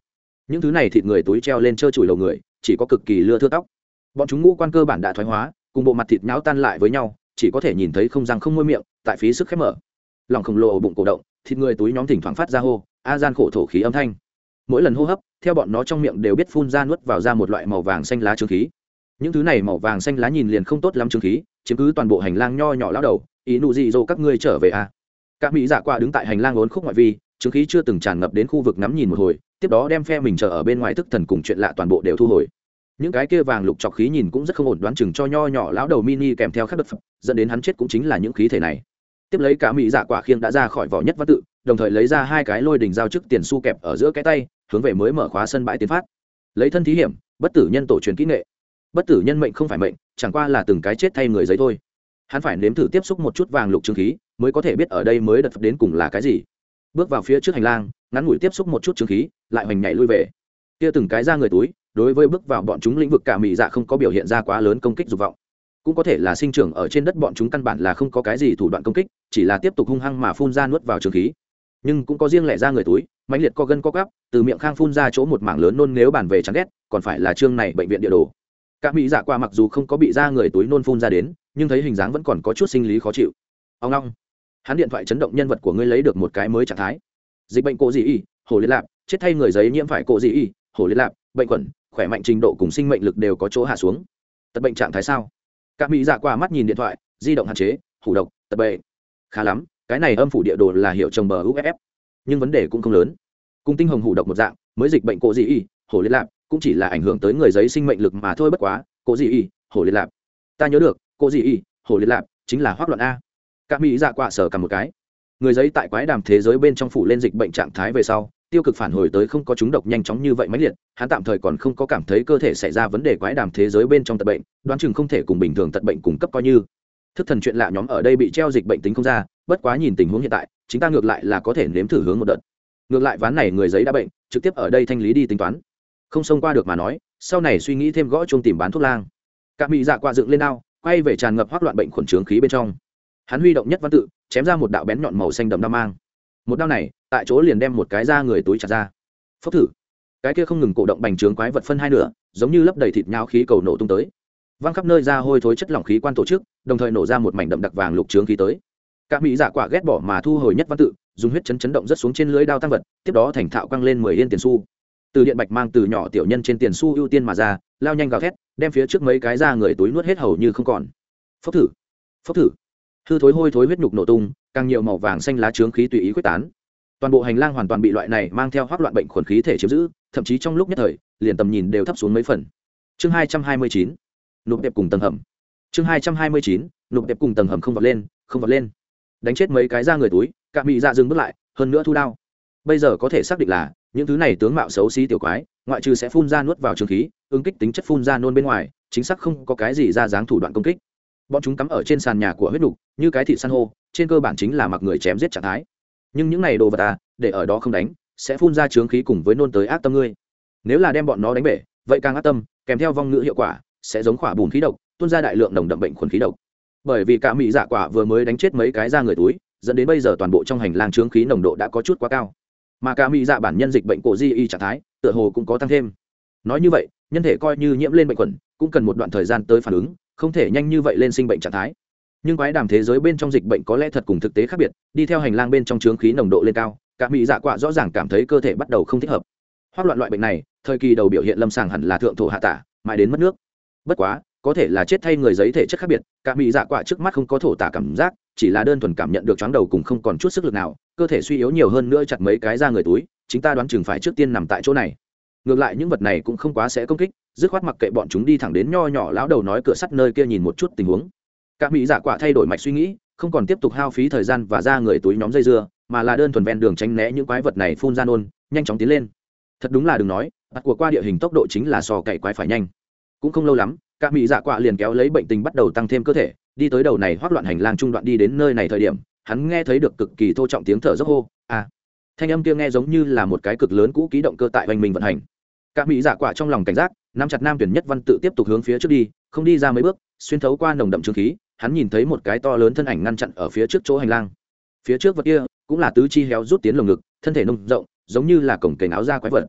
những thứ này thịt người túi treo lên trơ trụi lầu người chỉ có cực kỳ lưa thưa tóc. Bọn chúng ngũ quan cơ bản đã thoái hóa, cùng bộ mặt thịt nhão tan lại với nhau, chỉ có thể nhìn thấy không răng không môi miệng, tại phí sức khép mở. Lòng khổng lồ ở bụng cổ động, thịt người túi nhóm thỉnh thoảng phát ra hô a gian khổ thổ khí âm thanh. Mỗi lần hô hấp, theo bọn nó trong miệng đều biết phun ra nuốt vào ra một loại màu vàng xanh lá trướng khí. Những thứ này màu vàng xanh lá nhìn liền không tốt lắm trướng khí, chiếm cứ toàn bộ hành lang nho nhỏ lão đầu. Ý nụ gì dô các ngươi trở về à? Các mỹ dạ quả đứng tại hành lang uốn khúc ngoại vi, trướng khí chưa từng tràn ngập đến khu vực ngắm nhìn một hồi, tiếp đó đem phe mình chờ ở bên ngoài thức thần cùng chuyện lạ toàn bộ đều thu hồi. Những cái kia vàng lục chọc khí nhìn cũng rất không ổn, đoán chừng cho nho nhỏ lão đầu mini kèm theo khắc đất phẩm, dẫn đến hắn chết cũng chính là những khí thể này. Tiếp lấy cả mỹ dạ quả khiêng đã ra khỏi vỏ nhất văn tự, đồng thời lấy ra hai cái lôi đỉnh giao chức tiền xu kẹp ở giữa cái tay, hướng về mới mở khóa sân bãi tiến phát. Lấy thân thí hiểm, bất tử nhân tổ truyền kỹ nghệ. Bất tử nhân mệnh không phải mệnh, chẳng qua là từng cái chết thay người giấy thôi. Hắn phải nếm thử tiếp xúc một chút vàng lục trướng khí, mới có thể biết ở đây mới đợt đến cùng là cái gì. Bước vào phía trước hành lang, ngắn ngủi tiếp xúc một chút trướng khí, lại hoành nhảy lui về. Kia từng cái ra người túi, đối với bước vào bọn chúng lĩnh vực cả mỹ dạ không có biểu hiện ra quá lớn công kích dục vọng. Cũng có thể là sinh trưởng ở trên đất bọn chúng căn bản là không có cái gì thủ đoạn công kích, chỉ là tiếp tục hung hăng mà phun ra nuốt vào trướng khí. Nhưng cũng có riêng lẻ ra người túi, mãnh liệt co gân co gắp, từ miệng khang phun ra chỗ một mảng lớn nôn, nếu bàn về chán ghét, còn phải là chương này bệnh viện địa đồ. Cả mỹ dạ qua mặc dù không có bị ra người túi nôn phun ra đến, nhưng thấy hình dáng vẫn còn có chút sinh lý khó chịu. Ông long, hắn điện thoại chấn động, nhân vật của ngươi lấy được một cái mới trạng thái. Dịch bệnh cổ gì y, hổ liệt lạp, chết thay người giấy nhiễm phải cổ gì y, hổ liệt lạp, bệnh quẩn, khỏe mạnh trình độ cùng sinh mệnh lực đều có chỗ hạ xuống. Tật bệnh trạng thái sao? Cả mỹ dạ qua mắt nhìn điện thoại, di động hạn chế, hủ độc, tật bệnh. Khá lắm, cái này âm phủ địa đồ là hiệu trồng bờ u ép ép, nhưng vấn đề cũng không lớn. Cùng tinh hồng hủ độc một dạng, mới dịch bệnh cổ gì y, hổ liệt lạp, cũng chỉ là ảnh hưởng tới người giấy sinh mệnh lực mà thôi, bất quá, cổ gì y, hổ liệt lạp. Ta nhớ được, cổ gì y, hổ liệt lạp chính là hoắc loạn a. Cả mỹ dạ qua sở cầm một cái. Người giấy tại quái đàm thế giới bên trong phủ lên dịch bệnh trạng thái về sau, tiêu cực phản hồi tới không có chúng độc nhanh chóng như vậy mãnh liệt, hắn tạm thời còn không có cảm thấy cơ thể xảy ra vấn đề. Quái đàm thế giới bên trong tật bệnh, đoán chừng không thể cùng bình thường tật bệnh cùng cấp coi như. Thức thần chuyện lạ nhóm ở đây bị treo dịch bệnh tính không ra, bất quá nhìn tình huống hiện tại, chúng ta ngược lại là có thể nếm thử hướng một đợt. Ngược lại ván này người giấy đã bệnh, trực tiếp ở đây thanh lý đi tính toán. Không xông qua được mà nói, sau này suy nghĩ thêm gõ chuông tìm bán thuốc lang. Cả mỹ dạ quạ dựng lên đao, quay về tràn ngập hoắc loạn bệnh khuẩn trướng khí bên trong. Hắn huy động nhất văn tự, chém ra một đạo bén nhọn màu xanh đậm đao mang. Một đao này, tại chỗ liền đem một cái da người túi chặt ra. Phốc thử, cái kia không ngừng cổ động bành trướng quái vật phân hai nửa, giống như lấp đầy thịt nhão khí cầu nổ tung tới, văng khắp nơi ra hôi thối chất lỏng khí quan tổ chức, đồng thời nổ ra một mảnh đậm đặc vàng lục trướng khí tới. Các mỹ dạ quả ghét bỏ mà thu hồi nhất văn tự, dùng huyết chấn chấn động rất xuống trên lưới đao tăng vật, tiếp đó thành thạo căng lên mười yên tiền xu. Từ điện bạch mang từ nhỏ tiểu nhân trên tiền xu ưu tiên mà ra, lao nhanh gào thét, đem phía trước mấy cái da người túi nuốt hết hầu như không còn. Phốc thử, phốc thử, hư thối hôi thối huyết nhục nổ tung, càng nhiều màu vàng xanh lá trướng khí tùy ý quyết tán. Toàn bộ hành lang hoàn toàn bị loại này mang theo hoắc loạn bệnh khuẩn khí thể chiếm giữ, thậm chí trong lúc nhất thời, liền tầm nhìn đều thấp xuống mấy phần. Chương hai trăm hai mươi chín, nụp đẹp cùng tầng hầm. Chương hai trăm hai mươi chín, nụp đẹp cùng tầng hầm không vọt lên, không vọt lên. Đánh chết mấy cái da người túi, cả mỹ dạ dừng bước lại, hơn nữa thu đao. Bây giờ có thể xác định là những thứ này tướng mạo xấu xí tiểu quái, ngoại trừ sẽ phun ra nuốt vào trướng khí, ứng kích tính chất phun ra nôn bên ngoài, chính xác không có cái gì ra dáng thủ đoạn công kích. Bọn chúng cắm ở trên sàn nhà của huyết nục, như cái thịt san hô, trên cơ bản chính là mặc người chém giết trạng thái. Nhưng những này đồ vật à, để ở đó không đánh, sẽ phun ra trướng khí cùng với nôn tới ác tâm ngươi. Nếu là đem bọn nó đánh bể, vậy càng ác tâm, kèm theo vong ngữ hiệu quả, sẽ giống khỏa bùn khí độc, tuôn ra đại lượng nồng đậm bệnh khuẩn khí độc. Bởi vì cả mỹ dạ quả vừa mới đánh chết mấy cái da người túi, dẫn đến bây giờ toàn bộ trong hành lang trướng khí nồng độ đã có chút quá cao. Mà cả mỹ dạ bản nhân dịch bệnh cổ di y trạng thái, tựa hồ cũng có tăng thêm. Nói như vậy, nhân thể coi như nhiễm lên bệnh khuẩn, cũng cần một đoạn thời gian tới phản ứng, không thể nhanh như vậy lên sinh bệnh trạng thái. Nhưng quái đàm thế giới bên trong dịch bệnh có lẽ thật cùng thực tế khác biệt, đi theo hành lang bên trong trướng khí nồng độ lên cao, cả mỹ dạ quạ rõ ràng cảm thấy cơ thể bắt đầu không thích hợp. Hoắc loạn loại bệnh này, thời kỳ đầu biểu hiện lâm sàng hẳn là thượng thổ hạ tả, mãi đến mất nước. Bất quá, có thể là chết thay người giấy thể chất khác biệt, cả mỹ dạ quạ trước mắt không có thổ tả cảm giác, chỉ là đơn thuần cảm nhận được chóng đầu cùng không còn chút sức lực nào, cơ thể suy yếu nhiều hơn nữa chặt mấy cái da người túi, chúng ta đoán chừng phải trước tiên nằm tại chỗ này. Ngược lại những vật này cũng không quá sẽ công kích, dứt khoát mặc kệ bọn chúng đi thẳng đến nho nhỏ lão đầu nói cửa sắt nơi kia nhìn một chút tình huống. Cả mỹ dạ quạ thay đổi mạch suy nghĩ, không còn tiếp tục hao phí thời gian và ra người túi nhóm dây dưa, mà là đơn thuần ven đường tránh né những quái vật này phun ra nôn, nhanh chóng tiến lên. Thật đúng là đừng nói, bắt của qua địa hình tốc độ chính là so cày quái phải nhanh. Cũng không lâu lắm, cả mỹ dạ quạ liền kéo lấy bệnh tình bắt đầu tăng thêm cơ thể, đi tới đầu này hoắc loạn hành lang trung đoạn, đi đến nơi này thời điểm, hắn nghe thấy được cực kỳ thô trọng tiếng thở dốc hô, à. Thanh âm kia nghe giống như là một cái cực lớn cũ kỹ động cơ tại oanh mình vận hành. Cả mỹ dạ quạ trong lòng cảnh giác, nắm chặt nam tuyển nhất văn tự tiếp tục hướng phía trước đi, không đi ra mấy bước, xuyên thấu qua nồng đậm trướng khí, hắn nhìn thấy một cái to lớn thân ảnh ngăn chặn ở phía trước chỗ hành lang. Phía trước vật kia cũng là tứ chi héo rút tiến lồng ngực, thân thể nông rộng, giống như là cổng kềnh áo da quái vật.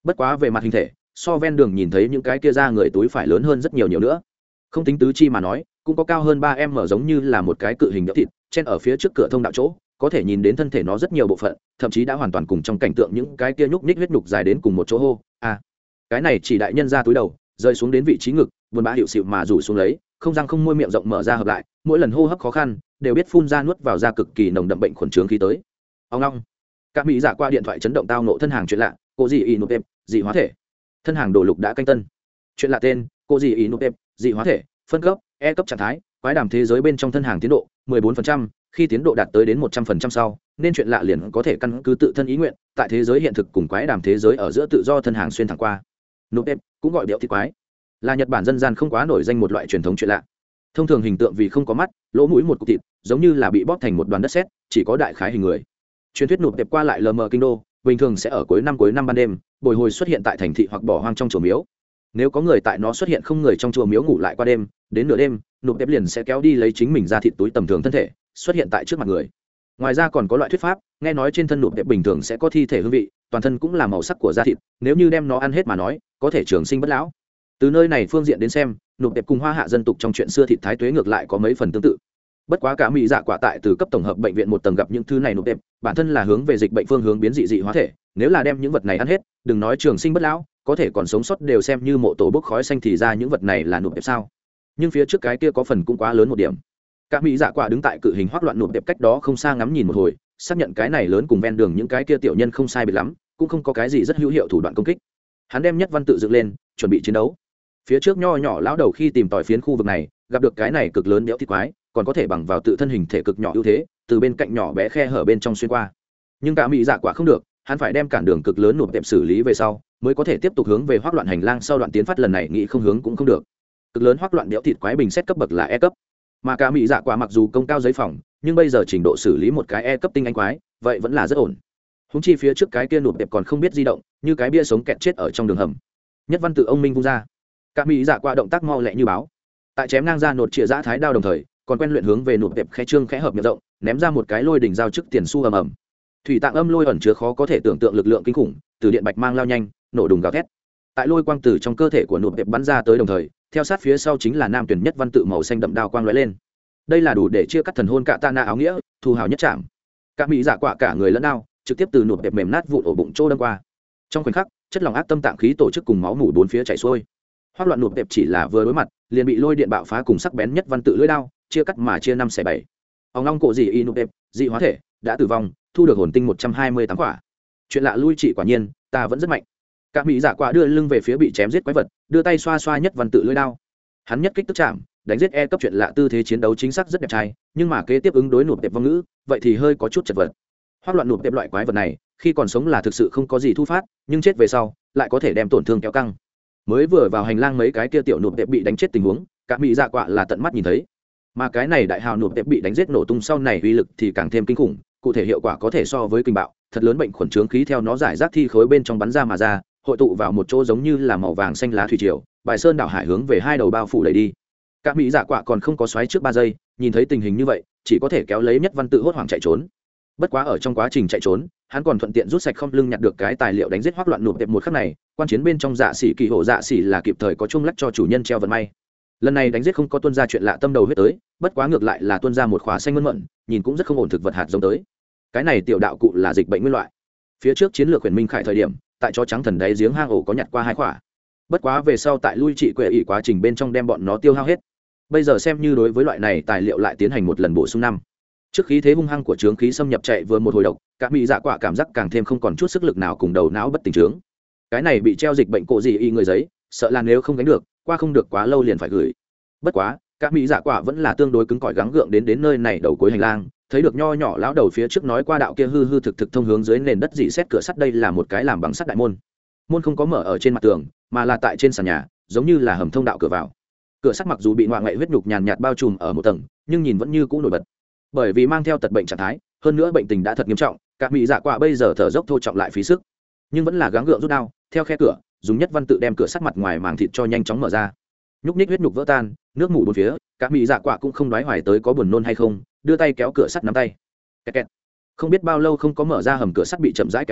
bất quá về mặt hình thể so ven đường nhìn thấy những cái kia ra người túi phải lớn hơn rất nhiều nhiều nữa, không tính tứ chi mà nói cũng có cao hơn ba em mở, giống như là một cái cự hình đỡ thịt chen ở phía trước cửa thông đạo chỗ, có thể nhìn đến thân thể nó rất nhiều bộ phận, thậm chí đã hoàn toàn cùng trong cảnh tượng những cái kia nhúc nhích huyết nhục dài đến cùng một chỗ hô à. Cái này chỉ đại nhân ra túi đầu rơi xuống đến vị trí ngực, buồn bã hiệu xịu mà rủ xuống lấy, không răng không môi, miệng rộng mở ra hợp lại, mỗi lần hô hấp khó khăn đều biết phun ra nuốt vào ra cực kỳ nồng đậm bệnh khuẩn trướng khí tới. Ông long các mỹ dạ qua điện thoại chấn động tao nộ thân hàng chuyện lạ, cô gì y nộp em dị hóa thể, thân hàng đồ lục đã canh tân. Chuyện lạ tên cô gì y nộp em dị hóa thể, phân cấp e cấp trạng thái quái đàm thế giới bên trong thân hàng tiến độ mười bốn phần trăm, khi tiến độ đạt tới đến một trăm phần trăm sau nên chuyện lạ liền có thể căn cứ tự thân ý nguyện tại thế giới hiện thực cùng quái đàm thế giới ở giữa tự do thân hàng xuyên thẳng qua. Nộp em cũng gọi điệu thịt quái, là Nhật Bản dân gian không quá nổi danh một loại truyền thống chuyện lạ. Thông thường hình tượng vì không có mắt, lỗ mũi một cục thịt, giống như là bị bóp thành một đoàn đất sét, chỉ có đại khái hình người. Truyền thuyết nộp đẹp qua lại lờ mờ kinh đô, bình thường sẽ ở cuối năm cuối năm ban đêm bồi hồi xuất hiện tại thành thị hoặc bỏ hoang trong chùa miếu. Nếu có người tại nó xuất hiện không người trong chùa miếu ngủ lại qua đêm, đến nửa đêm nộp đẹp liền sẽ kéo đi lấy chính mình ra thịt túi tầm thường thân thể xuất hiện tại trước mặt người. Ngoài ra còn có loại thuyết pháp, nghe nói trên thân nộp đẹp bình thường sẽ có thi thể hương vị, toàn thân cũng là màu sắc của da thịt, nếu như đem nó ăn hết mà nói có thể trường sinh bất lão. Từ nơi này phương diện đến xem, nộp đẹp cùng hoa hạ dân tục trong chuyện xưa thịt thái tuế ngược lại có mấy phần tương tự. Bất quá cả mỹ dạ quả tại từ cấp tổng hợp bệnh viện một tầng gặp những thứ này nộp đẹp, bản thân là hướng về dịch bệnh phương hướng biến dị dị hóa thể, nếu là đem những vật này ăn hết, đừng nói trường sinh bất lão, có thể còn sống sót đều xem như mộ tổ bốc khói xanh, thì ra những vật này là nộp đẹp sao? Nhưng phía trước cái kia có phần cũng quá lớn một điểm. Cả mỹ dạ quả đứng tại cự hình hoắc loạn nộp đẹp cách đó không xa ngắm nhìn một hồi, xác nhận cái này lớn cùng ven đường những cái kia tiểu nhân không sai biệt lắm, cũng không có cái gì rất hữu hiệu thủ đoạn công kích. Hắn đem nhất văn tự dựng lên, chuẩn bị chiến đấu. Phía trước nho nhỏ lão đầu khi tìm tòi phiến khu vực này, gặp được cái này cực lớn béo thịt quái, còn có thể bằng vào tự thân hình thể cực nhỏ ưu thế, từ bên cạnh nhỏ bé khe hở bên trong xuyên qua. Nhưng cả mỹ dạ quả không được, hắn phải đem cản đường cực lớn nộp đẹp xử lý về sau, mới có thể tiếp tục hướng về hoắc loạn hành lang sau đoạn tiến phát, lần này nghĩ không hướng cũng không được. Cực lớn hoắc loạn béo thịt quái bình xét cấp bậc là E cấp, mà cả mỹ dạ quả mặc dù công cao giấy phòng, nhưng bây giờ trình độ xử lý một cái E cấp tinh anh quái, vậy vẫn là rất ổn. Húng chi phía trước cái kia nộp đẹp còn không biết di động, như cái bia sống kẹt chết ở trong đường hầm. Nhất văn tự ông minh vung ra, cả mỹ dạ quả động tác mau lẹ như báo, tại chém ngang ra nột chĩa giã thái đao đồng thời còn quen luyện hướng về nộp đẹp khẽ trương khẽ hợp miệng rộng, ném ra một cái lôi đỉnh giao trước tiền xu ầm ầm. Thủy tạng âm lôi ẩn chứa khó có thể tưởng tượng lực lượng kinh khủng, từ điện bạch mang lao nhanh, nổ đùng gào thét. Tại lôi quang từ trong cơ thể của nộp đẹp bắn ra tới đồng thời, theo sát phía sau chính là nam tuyển nhất văn tự màu xanh đậm đao quang lóe lên. Đây là đủ để chia cắt thần hồn cạ tạ na áo nghĩa, thu hào nhất chạm. Cả mỹ dạ quả cả người lẫn đao, trực tiếp từ nộp đẹp mềm nát vụn ổ bụng trô đâm qua. Trong khoảnh khắc, chất lỏng ác tâm tạng khí tổ chức cùng máu mủ bốn phía chảy xuôi. Hoắc loạn nộp đẹp chỉ là vừa đối mặt, liền bị lôi điện bạo phá cùng sắc bén nhất văn tự lưỡi đao chia cắt mà chia năm xẻ bảy. Ông long cổ gì y nộp đẹp dị hóa thể đã tử vong, thu được hồn tinh một trăm hai mươi tám quả. Chuyện lạ lui trị quả nhiên, ta vẫn rất mạnh. Cả mỹ dạ quả đưa lưng về phía bị chém giết quái vật, đưa tay xoa xoa nhất văn tự lưỡi đao. Hắn nhất kích tức chạm, đánh giết E cấp chuyện lạ, tư thế chiến đấu chính xác rất đẹp trai, nhưng mà kế tiếp ứng đối nộp đẹp vong ngữ, vậy thì hơi có chút chật vật. Hoắc loạn nộp đẹp loại quái vật này, khi còn sống là thực sự không có gì thu phát, nhưng chết về sau, lại có thể đem tổn thương kéo căng. Mới vừa vào hành lang mấy cái kia tiểu nộp đẹp bị đánh chết tình huống, cả mỹ dạ quả là tận mắt nhìn thấy. Mà cái này đại hào nộp đẹp bị đánh giết nổ tung sau này uy lực thì càng thêm kinh khủng, cụ thể hiệu quả có thể so với kinh bạo, thật lớn bệnh khuẩn trướng khí theo nó giải rác thi khối bên trong bắn ra mà ra, hội tụ vào một chỗ giống như là màu vàng xanh lá thủy triều, bài sơn đảo hải hướng về hai đầu bao phủ đẩy đi. Cả mỹ dạ quả còn không có xoáy trước ba giây, nhìn thấy tình hình như vậy, chỉ có thể kéo lấy nhất văn tự hốt hoảng chạy trốn. Bất quá ở trong quá trình chạy trốn, hắn còn thuận tiện rút sạch không lưng nhặt được cái tài liệu đánh giết hoắc loạn nộp đẹp một khắc này, quan chiến bên trong dạ sĩ kỳ hộ dạ sĩ là kịp thời có chung lắc cho chủ nhân treo vận may. Lần này đánh giết không có tuân ra chuyện lạ tâm đầu huyết tới, bất quá ngược lại là tuân ra một khóa xanh mơn mận, nhìn cũng rất không ổn thực vật hạt giống tới. Cái này tiểu đạo cụ là dịch bệnh nguyên loại. Phía trước chiến lược huyền minh khải thời điểm, tại chó trắng thần đáy giếng hang ổ có nhặt qua hai khỏa. Bất quá về sau tại lui trị quệ ỷ quá trình bên trong đem bọn nó tiêu hao hết. Bây giờ xem như đối với loại này tài liệu lại tiến hành một lần bổ sung năm. Trước khí thế hung hăng của trướng khí xâm nhập chạy vừa một hồi độc, các mỹ dạ quả cảm giác càng thêm không còn chút sức lực nào cùng đầu não bất tỉnh trướng. Cái này bị treo dịch bệnh cổ gì y người giấy, sợ là nếu không gánh được, qua không được quá lâu liền phải gửi. Bất quá, các mỹ dạ quả vẫn là tương đối cứng cỏi gắng gượng đến đến nơi này đầu cuối hành lang, thấy được nho nhỏ lão đầu phía trước nói qua đạo kia hư hư thực thực thông hướng dưới nền đất dị xét cửa sắt, đây là một cái làm bằng sắt đại môn. Môn không có mở ở trên mặt tường, mà là tại trên sàn nhà, giống như là hầm thông đạo cửa vào. Cửa sắt mặc dù bị ngoại ngoại huyết nhục nhàn nhạt bao trùm ở một tầng, nhưng nhìn vẫn như cũ nổi bật. Bởi vì mang theo tật bệnh trạng thái, hơn nữa bệnh tình đã thật nghiêm trọng, các mỹ dạ quả bây giờ thở dốc thô trọng lại phí sức, nhưng vẫn là gắng gượng rút đao, theo khe cửa, dùng nhất văn tự đem cửa sắt mặt ngoài màng thịt cho nhanh chóng mở ra. Nhúc nhích huyết nhục vỡ tan, nước mủ bốn phía, các mỹ dạ quả cũng không đoái hoài tới có buồn nôn hay không, đưa tay kéo cửa sắt nắm tay. Kẹt kẹt. Không biết bao lâu không có mở ra hầm cửa sắt bị chậm rãi kéo ra,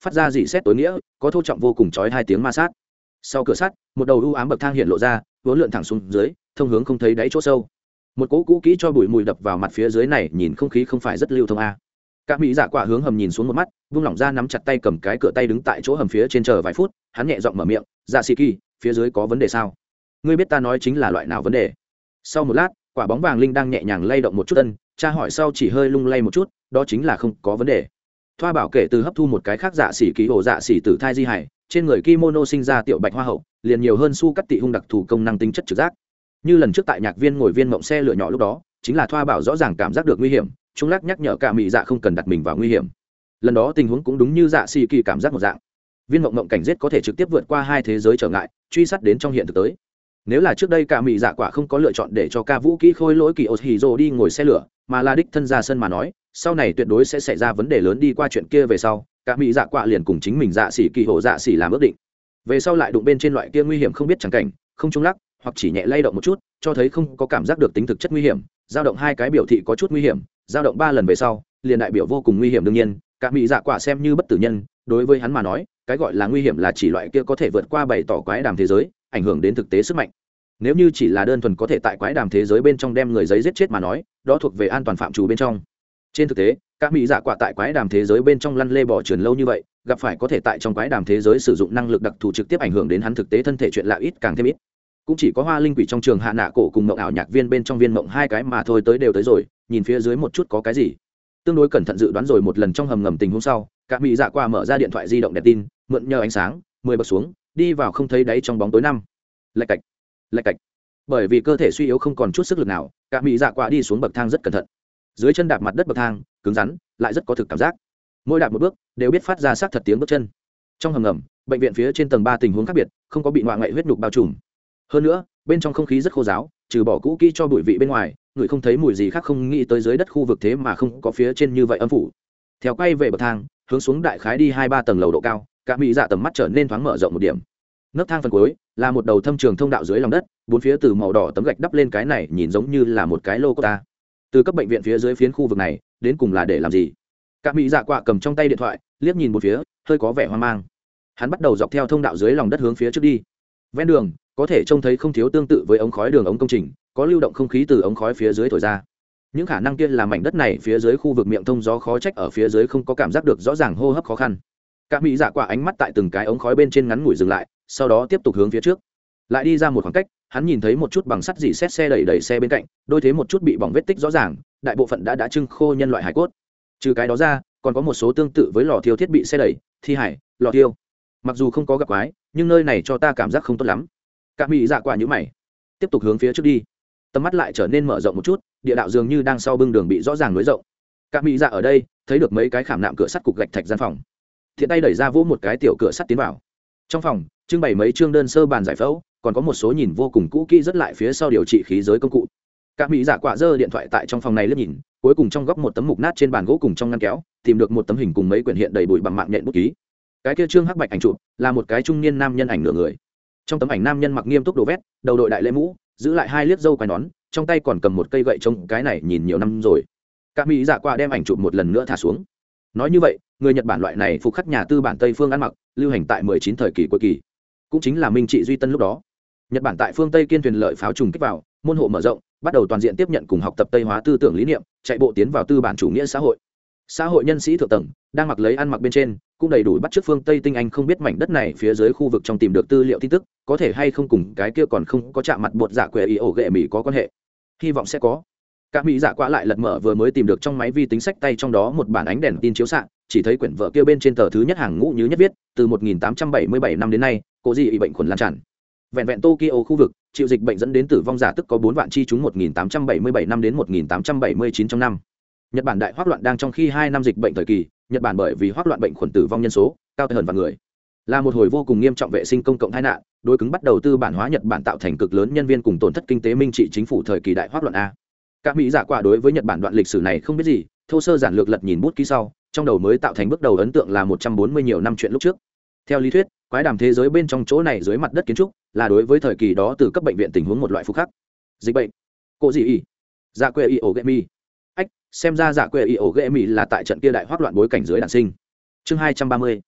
phát ra dị xét tối nghĩa, có thô trọng vô cùng chói hai tiếng ma sát. Sau cửa sắt, một đầu u ám bậc thang hiện lộ ra, vốn lượn thẳng xuống dưới, thông hướng không thấy đáy chỗ sâu. Một cỗ cũ kỹ cho bụi mùi đập vào mặt phía dưới này, nhìn không khí không phải rất lưu thông a. Cả mỹ dạ quả hướng hầm nhìn xuống một mắt, vung lỏng ra nắm chặt tay cầm cái cửa tay đứng tại chỗ hầm phía trên chờ vài phút, hắn nhẹ giọng mở miệng, "Dạ Sĩ Kỳ, phía dưới có vấn đề sao? Ngươi biết ta nói chính là loại nào vấn đề?" Sau một lát, quả bóng vàng linh đang nhẹ nhàng lay động một chút tân, tra hỏi sau chỉ hơi lung lay một chút, đó chính là không có vấn đề. Thoa bảo kể từ hấp thu một cái khác Dạ Sĩ Kỳ ổ dạ sĩ tử thai di hải, trên người kimono sinh ra tiểu bạch hoa hậu, liền nhiều hơn su cắt tị hung đặc thù công năng tính chất trực giác. Như lần trước tại nhạc viên ngồi viên mộng xe lửa nhỏ lúc đó, chính là Thoa bảo rõ ràng cảm giác được nguy hiểm, chúng lắc nhắc nhở cả mỹ dạ không cần đặt mình vào nguy hiểm. Lần đó tình huống cũng đúng như Dạ Sĩ Kỳ cảm giác một dạng. Viên mộng mộng cảnh giết có thể trực tiếp vượt qua hai thế giới trở ngại, truy sát đến trong hiện thực tới. Nếu là trước đây cả mỹ dạ quả không có lựa chọn để cho ca vũ kỹ khôi lỗi kỳ Oshiro đi ngồi xe lửa, mà là đích thân ra sân mà nói, sau này tuyệt đối sẽ xảy ra vấn đề lớn. Đi qua chuyện kia về sau, cả mỹ dạ quả liền cùng chính mình Dạ Sĩ Kỳ hộ dạ sĩ làm ước định. Về sau lại đụng bên trên loại kia nguy hiểm không biết chẳng cảnh, không trung lắc, hoặc chỉ nhẹ lay động một chút, cho thấy không có cảm giác được tính thực chất nguy hiểm, dao động hai cái biểu thị có chút nguy hiểm, dao động ba lần về sau, liền đại biểu vô cùng nguy hiểm. Đương nhiên, cả mỹ dạ quả xem như bất tử nhân, đối với hắn mà nói, cái gọi là nguy hiểm là chỉ loại kia có thể vượt qua bày tỏ quái đàm thế giới, ảnh hưởng đến thực tế sức mạnh. Nếu như chỉ là đơn thuần có thể tại quái đàm thế giới bên trong đem người giấy giết chết mà nói, đó thuộc về an toàn phạm trù bên trong. Trên thực tế, các mỹ dạ quả tại quái đàm thế giới bên trong lăn lê bỏ trườn lâu như vậy, gặp phải có thể tại trong quái đàm thế giới sử dụng năng lực đặc thù trực tiếp ảnh hưởng đến hắn thực tế thân thể chuyện lạ ít càng thêm ít. Cũng chỉ có Hoa Linh Quỷ trong trường hạ nạ cổ cùng mộng ảo nhạc viên bên trong viên mộng hai cái mà thôi, tới đều tới rồi, nhìn phía dưới một chút có cái gì. Tương đối cẩn thận dự đoán rồi một lần trong hầm ngầm tình huống sau, các mỹ dạ quả mở ra điện thoại di động đèn tin, mượn nhờ ánh sáng, mười bậc xuống, đi vào không thấy đáy trong bóng tối năm. Lạch cạch, lạch cạch. Bởi vì cơ thể suy yếu không còn chút sức lực nào, các mỹ dạ quả đi xuống bậc thang rất cẩn thận. Dưới chân đạp mặt đất bậc thang, cứng rắn, lại rất có thực cảm giác. Mỗi đạp một bước, đều biết phát ra sát thật tiếng bước chân. Trong hầm ngầm, bệnh viện phía trên tầng ba tình huống khác biệt, không có bị ngoại ngậy huyết nhục bao trùm. Hơn nữa, bên trong không khí rất khô ráo, trừ bỏ cũ kỹ cho bụi vị bên ngoài, người không thấy mùi gì khác. Không nghĩ tới dưới đất khu vực thế mà không có phía trên như vậy âm phủ. Theo quay về bậc thang, hướng xuống đại khái đi hai ba tầng lầu độ cao, cả mỹ dạ tầm mắt trở nên thoáng mở rộng một điểm. Nấc thang phần cuối là một đầu thâm trường thông đạo dưới lòng đất, bốn phía từ màu đỏ tấm gạch đắp lên, cái này nhìn giống như là một cái logo ta. Từ cấp bệnh viện phía dưới phiến khu vực này, đến cùng là để làm gì? Cả mỹ dạ quạ cầm trong tay điện thoại, liếc nhìn một phía, hơi có vẻ hoang mang. Hắn bắt đầu dọc theo thông đạo dưới lòng đất hướng phía trước đi. Ven đường có thể trông thấy không thiếu tương tự với ống khói đường ống công trình, có lưu động không khí từ ống khói phía dưới thổi ra. Những khả năng kia là mảnh đất này phía dưới khu vực miệng thông gió khó trách ở phía dưới không có cảm giác được rõ ràng hô hấp khó khăn. Cả mỹ dạ quạ ánh mắt tại từng cái ống khói bên trên ngắn ngủi dừng lại, sau đó tiếp tục hướng phía trước. Lại đi ra một khoảng cách, hắn nhìn thấy một chút bằng sắt dỉ xét xe đẩy đẩy xe bên cạnh, đôi thế một chút bị bỏng vết tích rõ ràng, đại bộ phận đã đã trưng khô nhân loại hải cốt. Trừ cái đó ra, còn có một số tương tự với lò thiêu thiết bị xe đẩy, thi hải, lò thiêu. Mặc dù không có gặp quái, nhưng nơi này cho ta cảm giác không tốt lắm. Cả mỹ dạ quả như mày, tiếp tục hướng phía trước đi. Tầm mắt lại trở nên mở rộng một chút, địa đạo dường như đang sau bưng đường bị rõ ràng nối rộng. Cả mỹ dạ ở đây thấy được mấy cái khảm nạm cửa sắt cục gạch thạch gian phòng, thiện tay đẩy ra vỗ một cái tiểu cửa sắt tiến vào. Trong phòng trưng bày mấy chương đơn sơ bàn giải phẫu, còn có một số nhìn vô cùng cũ kỹ rất lại phía sau điều trị khí giới công cụ. Cả mỹ dạ quả giơ điện thoại tại trong phòng này liếc nhìn, cuối cùng trong góc một tấm mục nát trên bàn gỗ cùng trong ngăn kéo tìm được một tấm hình cùng mấy quyển hiện đầy bụi bằng mạng nhện bút ký. Cái kia trương hắc bạch ảnh chụp là một cái trung niên nam nhân ảnh nửa người. Trong tấm ảnh nam nhân mặc nghiêm túc đồ vét, đầu đội đại lễ mũ, giữ lại hai liếc râu quai nón, trong tay còn cầm một cây gậy trông, cái này nhìn nhiều năm rồi. Cả mỹ dạ quả đem ảnh chụp một lần nữa thả xuống. Nói như vậy, người Nhật Bản loại này phục khắc nhà tư bản Tây phương ăn mặc, lưu hành tại mười chín thời kỳ cuối kỳ, cũng chính là Minh Trị Duy Tân lúc đó. Nhật Bản tại phương Tây kiên thuyền lợi pháo trùng kích vào, môn hộ mở rộng, bắt đầu toàn diện tiếp nhận cùng học tập Tây hóa tư tưởng lý niệm, chạy bộ tiến vào tư bản chủ nghĩa xã hội. Xã hội nhân sĩ thượng tầng đang mặc lấy ăn mặc bên trên, cũng đầy đủ bắt chước phương Tây tinh anh. Không biết mảnh đất này phía dưới khu vực trong tìm được tư liệu tin tức, có thể hay không cùng cái kia còn không có chạm mặt bột dạ quệ ý ổ ghệ mỹ có quan hệ. Hy vọng sẽ có. Cả mỹ dạ quả lại lật mở vừa mới tìm được trong máy vi tính sách tay, trong đó một bản ánh đèn tin chiếu xạ, chỉ thấy quyển vở kia bên trên tờ thứ nhất hàng ngũ như nhất viết, từ một nghìn tám trăm bảy mươi bảy năm đến nay, cô gì bị bệnh khuẩn lan tràn. Vẹn vẹn Tokyo khu vực chịu dịch bệnh dẫn đến tử vong giả tức có bốn vạn chi chúng một nghìn tám trăm bảy mươi bảy năm đến một nghìn tám trăm bảy mươi chín trong năm. Nhật Bản đại hoắc loạn đang trong khi hai năm dịch bệnh thời kỳ, Nhật Bản bởi vì hoắc loạn bệnh khuẩn tử vong nhân số cao tới hơn vạn người, là một hồi vô cùng nghiêm trọng vệ sinh công cộng tai nạn, đối cứng bắt đầu tư bản hóa Nhật Bản tạo thành cực lớn nhân viên cùng tổn thất kinh tế minh trị chính phủ thời kỳ đại hoắc loạn a. Các mỹ dạ quả đối với Nhật Bản đoạn lịch sử này không biết gì, thô sơ giản lược lật nhìn bút ký sau, trong đầu mới tạo thành bước đầu ấn tượng là một trăm bốn mươi nhiều năm chuyện lúc trước. Theo lý thuyết, quái đàm thế giới bên trong chỗ này dưới mặt đất kiến trúc là đối với thời kỳ đó từ cấp bệnh viện tình huống một loại phục khắc. Dịch bệnh, cô gì y, dạ quê y ổ ghệ mi. Ách, xem ra dạ quê y ổ ghệ mi là tại trận kia đại hoắc loạn bối cảnh dưới đản sinh. Chương hai trăm ba mươi,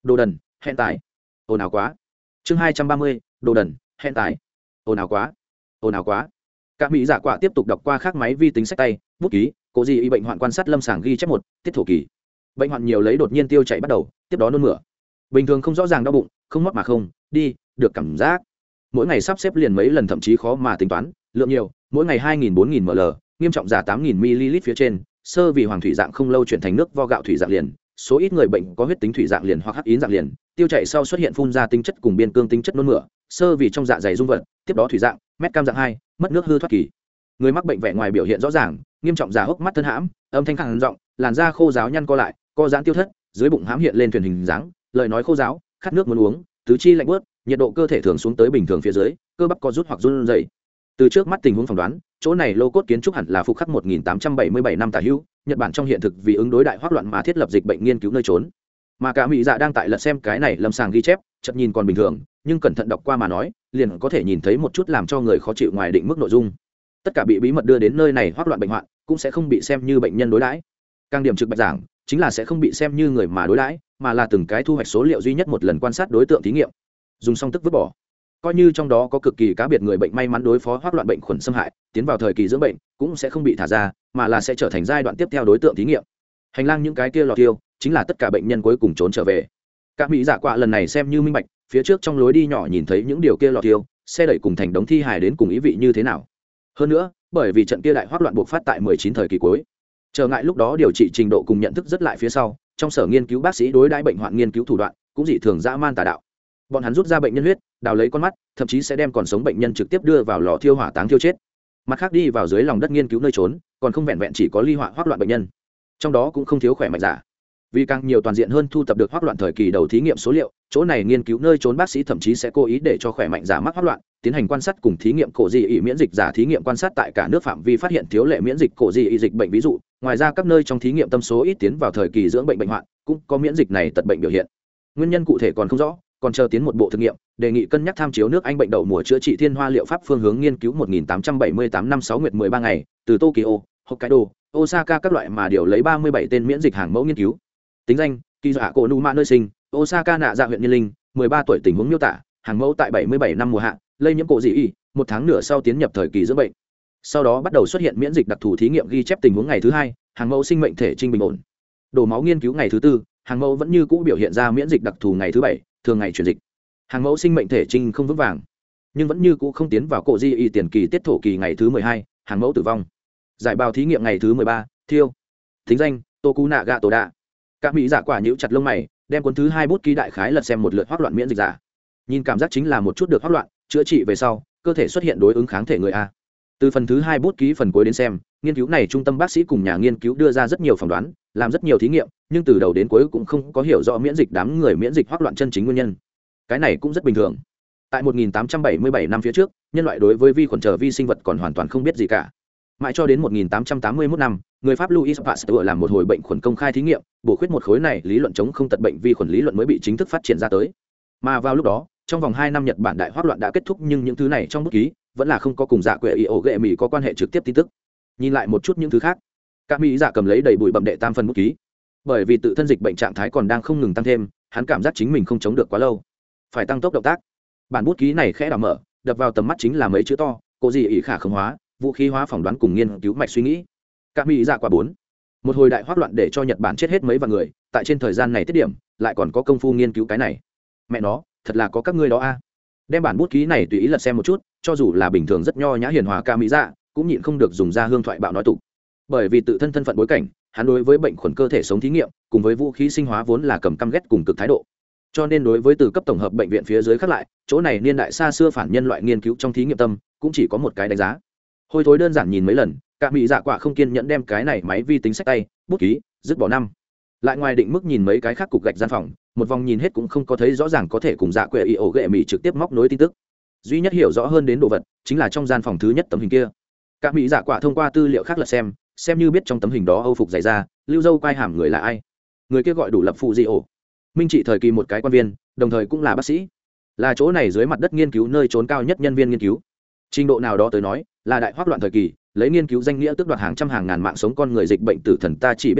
đồ đần hẹn tài ồn ào quá. Chương hai trăm ba mươi, đồ đần hẹn tài ồn ào quá. Ồn ào quá. Các mỹ dạ quả tiếp tục đọc qua khác máy vi tính sách tay, bút ký, cố gì y bệnh hoạn quan sát lâm sàng ghi chép một, tiết thổ kỳ. Bệnh hoạn nhiều lấy đột nhiên tiêu chảy bắt đầu, tiếp đó nôn mửa. Bình thường không rõ ràng đau bụng, không mót mà không đi được cảm giác. Mỗi ngày sắp xếp liền mấy lần thậm chí khó mà tính toán, lượng nhiều, mỗi ngày hai nghìn bốn nghìn ml, nghiêm trọng giả tám nghìn mi-li-lít phía trên, sơ vì hoàng thủy dạng không lâu chuyển thành nước vo gạo thủy dạng liền, số ít người bệnh có huyết tính thủy dạng liền hoặc hắc yến dạng liền, tiêu chảy sau xuất hiện phun ra tinh chất cùng biên cương tinh chất nôn mửa, sơ vì trong dạ dày dung vật, tiếp đó thủy dạng, mét cam dạng hai, mất nước hư thoát kỳ. Người mắc bệnh vẻ ngoài biểu hiện rõ ràng, nghiêm trọng giả hốc mắt thân hãm, âm thanh khàn giọng, làn da khô ráo nhăn co lại, co giãn tiêu thất, dưới bụng hãm hiện lên thuyền hình dáng, lời nói khô ráo, khát nước muốn uống, tứ chi lạnh bớt, nhiệt độ cơ thể thường xuống tới bình thường phía dưới, cơ bắp co rút hoặc run rẩy. Từ trước mắt tình huống phỏng đoán, chỗ này lô cốt kiến trúc hẳn là phục khắc một nghìn tám trăm bảy mươi bảy năm tả hữu, Nhật Bản trong hiện thực vì ứng đối đại hoắc loạn mà thiết lập dịch bệnh nghiên cứu nơi trốn. Mà cả mỹ dạ đang tại lật xem cái này lâm sàng ghi chép, chợt nhìn còn bình thường, nhưng cẩn thận đọc qua mà nói, liền có thể nhìn thấy một chút làm cho người khó chịu ngoài định mức nội dung. Tất cả bị bí mật đưa đến nơi này hoắc loạn bệnh hoạn, cũng sẽ không bị xem như bệnh nhân đối đãi. Càng điểm trực bạch giảng, chính là sẽ không bị xem như người mà đối đãi, mà là từng cái thu hoạch số liệu duy nhất một lần quan sát đối tượng thí nghiệm, dùng xong tức vứt bỏ. Coi như trong đó có cực kỳ cá biệt người bệnh may mắn đối phó hoắc loạn bệnh khuẩn xâm hại, tiến vào thời kỳ dưỡng bệnh, cũng sẽ không bị thả ra, mà là sẽ trở thành giai đoạn tiếp theo đối tượng thí nghiệm. Hành lang những cái kia lọt tiêu, chính là tất cả bệnh nhân cuối cùng trốn trở về. Các mỹ giả quạ lần này xem như minh bạch, phía trước trong lối đi nhỏ nhìn thấy những điều kia lọt tiêu, xe đẩy cùng thành đống thi hài đến cùng ý vị như thế nào. Hơn nữa, bởi vì trận kia đại hoắc loạn bộc phát tại mười chín thời kỳ cuối, trở ngại lúc đó điều trị trình độ cùng nhận thức rất lại phía sau, trong sở nghiên cứu bác sĩ đối đãi bệnh hoạn nghiên cứu thủ đoạn cũng dị thường dã man tà đạo. Bọn hắn rút ra bệnh nhân huyết, đào lấy con mắt, thậm chí sẽ đem còn sống bệnh nhân trực tiếp đưa vào lò thiêu hỏa táng thiêu chết. Mặt khác đi vào dưới lòng đất nghiên cứu nơi trốn, còn không vẹn vẹn chỉ có ly họa hoắc loạn bệnh nhân, trong đó cũng không thiếu khỏe mạnh giả. Vì càng nhiều toàn diện hơn thu thập được hoắc loạn thời kỳ đầu thí nghiệm số liệu, chỗ này nghiên cứu nơi trốn bác sĩ thậm chí sẽ cố ý để cho khỏe mạnh giả mắc hoắc loạn tiến hành quan sát cùng thí nghiệm cổ dị ị miễn dịch giả thí nghiệm quan sát tại cả nước phạm vi phát hiện thiếu lệ miễn dịch cổ dị ị dịch bệnh ví dụ. Ngoài ra các nơi trong thí nghiệm tâm số ít tiến vào thời kỳ dưỡng bệnh bệnh hoạn cũng có miễn dịch này tật bệnh biểu hiện. Nguyên nhân cụ thể còn không rõ, còn chờ tiến một bộ thực nghiệm, đề nghị cân nhắc tham chiếu nước Anh bệnh đậu mùa chữa trị thiên hoa liệu pháp phương hướng nghiên cứu một nghìn tám trăm bảy mươi tám năm sáu nguyệt mười ba ngày, từ Tokyo, Hokkaido, Osaka các loại mà điều lấy ba mươi bảy tên miễn dịch hàng mẫu nghiên cứu. Tính danh: Kỳ Dạ Cổ Numa nơi sinh, Osaka nạ dạ huyện Niên Linh, mười ba tuổi, tình huống miêu tả: hàng mẫu tại bảy mươi bảy năm mùa hạ, lây nhiễm cổ dị y, một tháng nửa sau tiến nhập thời kỳ dưỡng bệnh. Sau đó bắt đầu xuất hiện miễn dịch đặc thù thí nghiệm ghi chép tình huống ngày thứ hai, hàng mẫu sinh mệnh thể trinh bình ổn. Đổ máu nghiên cứu ngày thứ tư, hàng mẫu vẫn như cũ biểu hiện ra miễn dịch đặc thù ngày thứ bảy, thường ngày chuyển dịch. Hàng mẫu sinh mệnh thể trinh không vững vàng, nhưng vẫn như cũ không tiến vào cổ di y tiền kỳ tiết thổ kỳ ngày thứ mười hai, hàng mẫu tử vong. Giải bào thí nghiệm ngày thứ mười ba, thiêu. Thính danh: Tokunaga Toda. Các mỹ giả quả nhíu chặt lông mày, đem cuốn thứ hai bút ký đại khái lật xem một lượt hoắc loạn miễn dịch giả. Nhìn cảm giác chính là một chút được hoắc loạn, chữa trị về sau, cơ thể xuất hiện đối ứng kháng thể người a. Từ phần thứ hai bút ký phần cuối đến xem, nghiên cứu này trung tâm bác sĩ cùng nhà nghiên cứu đưa ra rất nhiều phỏng đoán, làm rất nhiều thí nghiệm, nhưng từ đầu đến cuối cũng không có hiểu rõ miễn dịch đám người miễn dịch hoắc loạn chân chính nguyên nhân. Cái này cũng rất bình thường. Tại một nghìn tám trăm bảy mươi bảy năm phía trước, nhân loại đối với vi khuẩn trở vi sinh vật còn hoàn toàn không biết gì cả. Mãi cho đến một nghìn tám trăm tám mươi mốt năm, người Pháp Louis Pasteur làm một hồi bệnh khuẩn công khai thí nghiệm, bổ khuyết một khối này lý luận chống không tật bệnh vi khuẩn lý luận mới bị chính thức phát triển ra tới. Mà vào lúc đó, trong vòng hai năm Nhật Bản đại hoắc loạn đã kết thúc, nhưng những thứ này trong bút ký vẫn là không có cùng dạ quệ y ổ ghệ mỹ có quan hệ trực tiếp tin tức. Nhìn lại một chút những thứ khác, các mỹ dạ cầm lấy đầy bụi bậm đệ tam phần bút ký. Bởi vì tự thân dịch bệnh trạng thái còn đang không ngừng tăng thêm, hắn cảm giác chính mình không chống được quá lâu, phải tăng tốc động tác. Bản bút ký này khẽ đảo mở, đập vào tầm mắt chính là mấy chữ to: cổ dị ỷ khả khống hóa, vũ khí hóa phỏng đoán cùng nghiên cứu mạch suy nghĩ. Các mỹ dạ quả bốn. Một hồi đại hoắc loạn để cho Nhật Bản chết hết mấy vạn người, tại trên thời gian này tiết điểm, lại còn có công phu nghiên cứu cái này. Mẹ nó, thật là có các ngươi đó a. Đem bản bút ký này tùy ý lật xem một chút, cho dù là bình thường rất nho nhã hiền hòa ca mỹ dạ, cũng nhịn không được dùng ra hương thoại bạo nói tục. Bởi vì tự thân thân phận bối cảnh, hắn đối với bệnh khuẩn cơ thể sống thí nghiệm, cùng với vũ khí sinh hóa vốn là cầm căm ghét cùng cực thái độ. Cho nên đối với từ cấp tổng hợp bệnh viện phía dưới khác lại, chỗ này niên đại xa xưa phản nhân loại nghiên cứu trong thí nghiệm tâm, cũng chỉ có một cái đánh giá. Hôi thối đơn giản nhìn mấy lần, cả mỹ dạ quả không kiên nhẫn đem cái này máy vi tính sách tay, bút ký, dứt bỏ năm. Lại ngoài định mức nhìn mấy cái khác cục gạch gian phòng, một vòng nhìn hết cũng không có thấy rõ ràng có thể cùng dạ quệ y ổ ghệ mỹ trực tiếp móc nối tin tức. Duy nhất hiểu rõ hơn đến đồ vật, chính là trong gian phòng thứ nhất tấm hình kia. Cả mỹ dạ quả thông qua tư liệu khác lật xem, xem như biết trong tấm hình đó âu phục dày ra, lưu dâu quai hàm người là ai. Người kia gọi đủ lập phụ di ổ, minh trị thời kỳ một cái quan viên, đồng thời cũng là bác sĩ, là chỗ này dưới mặt đất nghiên cứu nơi trốn cao nhất nhân viên nghiên cứu. Trình độ nào đó tới nói, là đại hoắc loạn thời kỳ, lấy nghiên cứu danh nghĩa tước đoạt hàng trăm hàng ngàn mạng sống con người dịch bệnh tử thần, ta chỉ biết là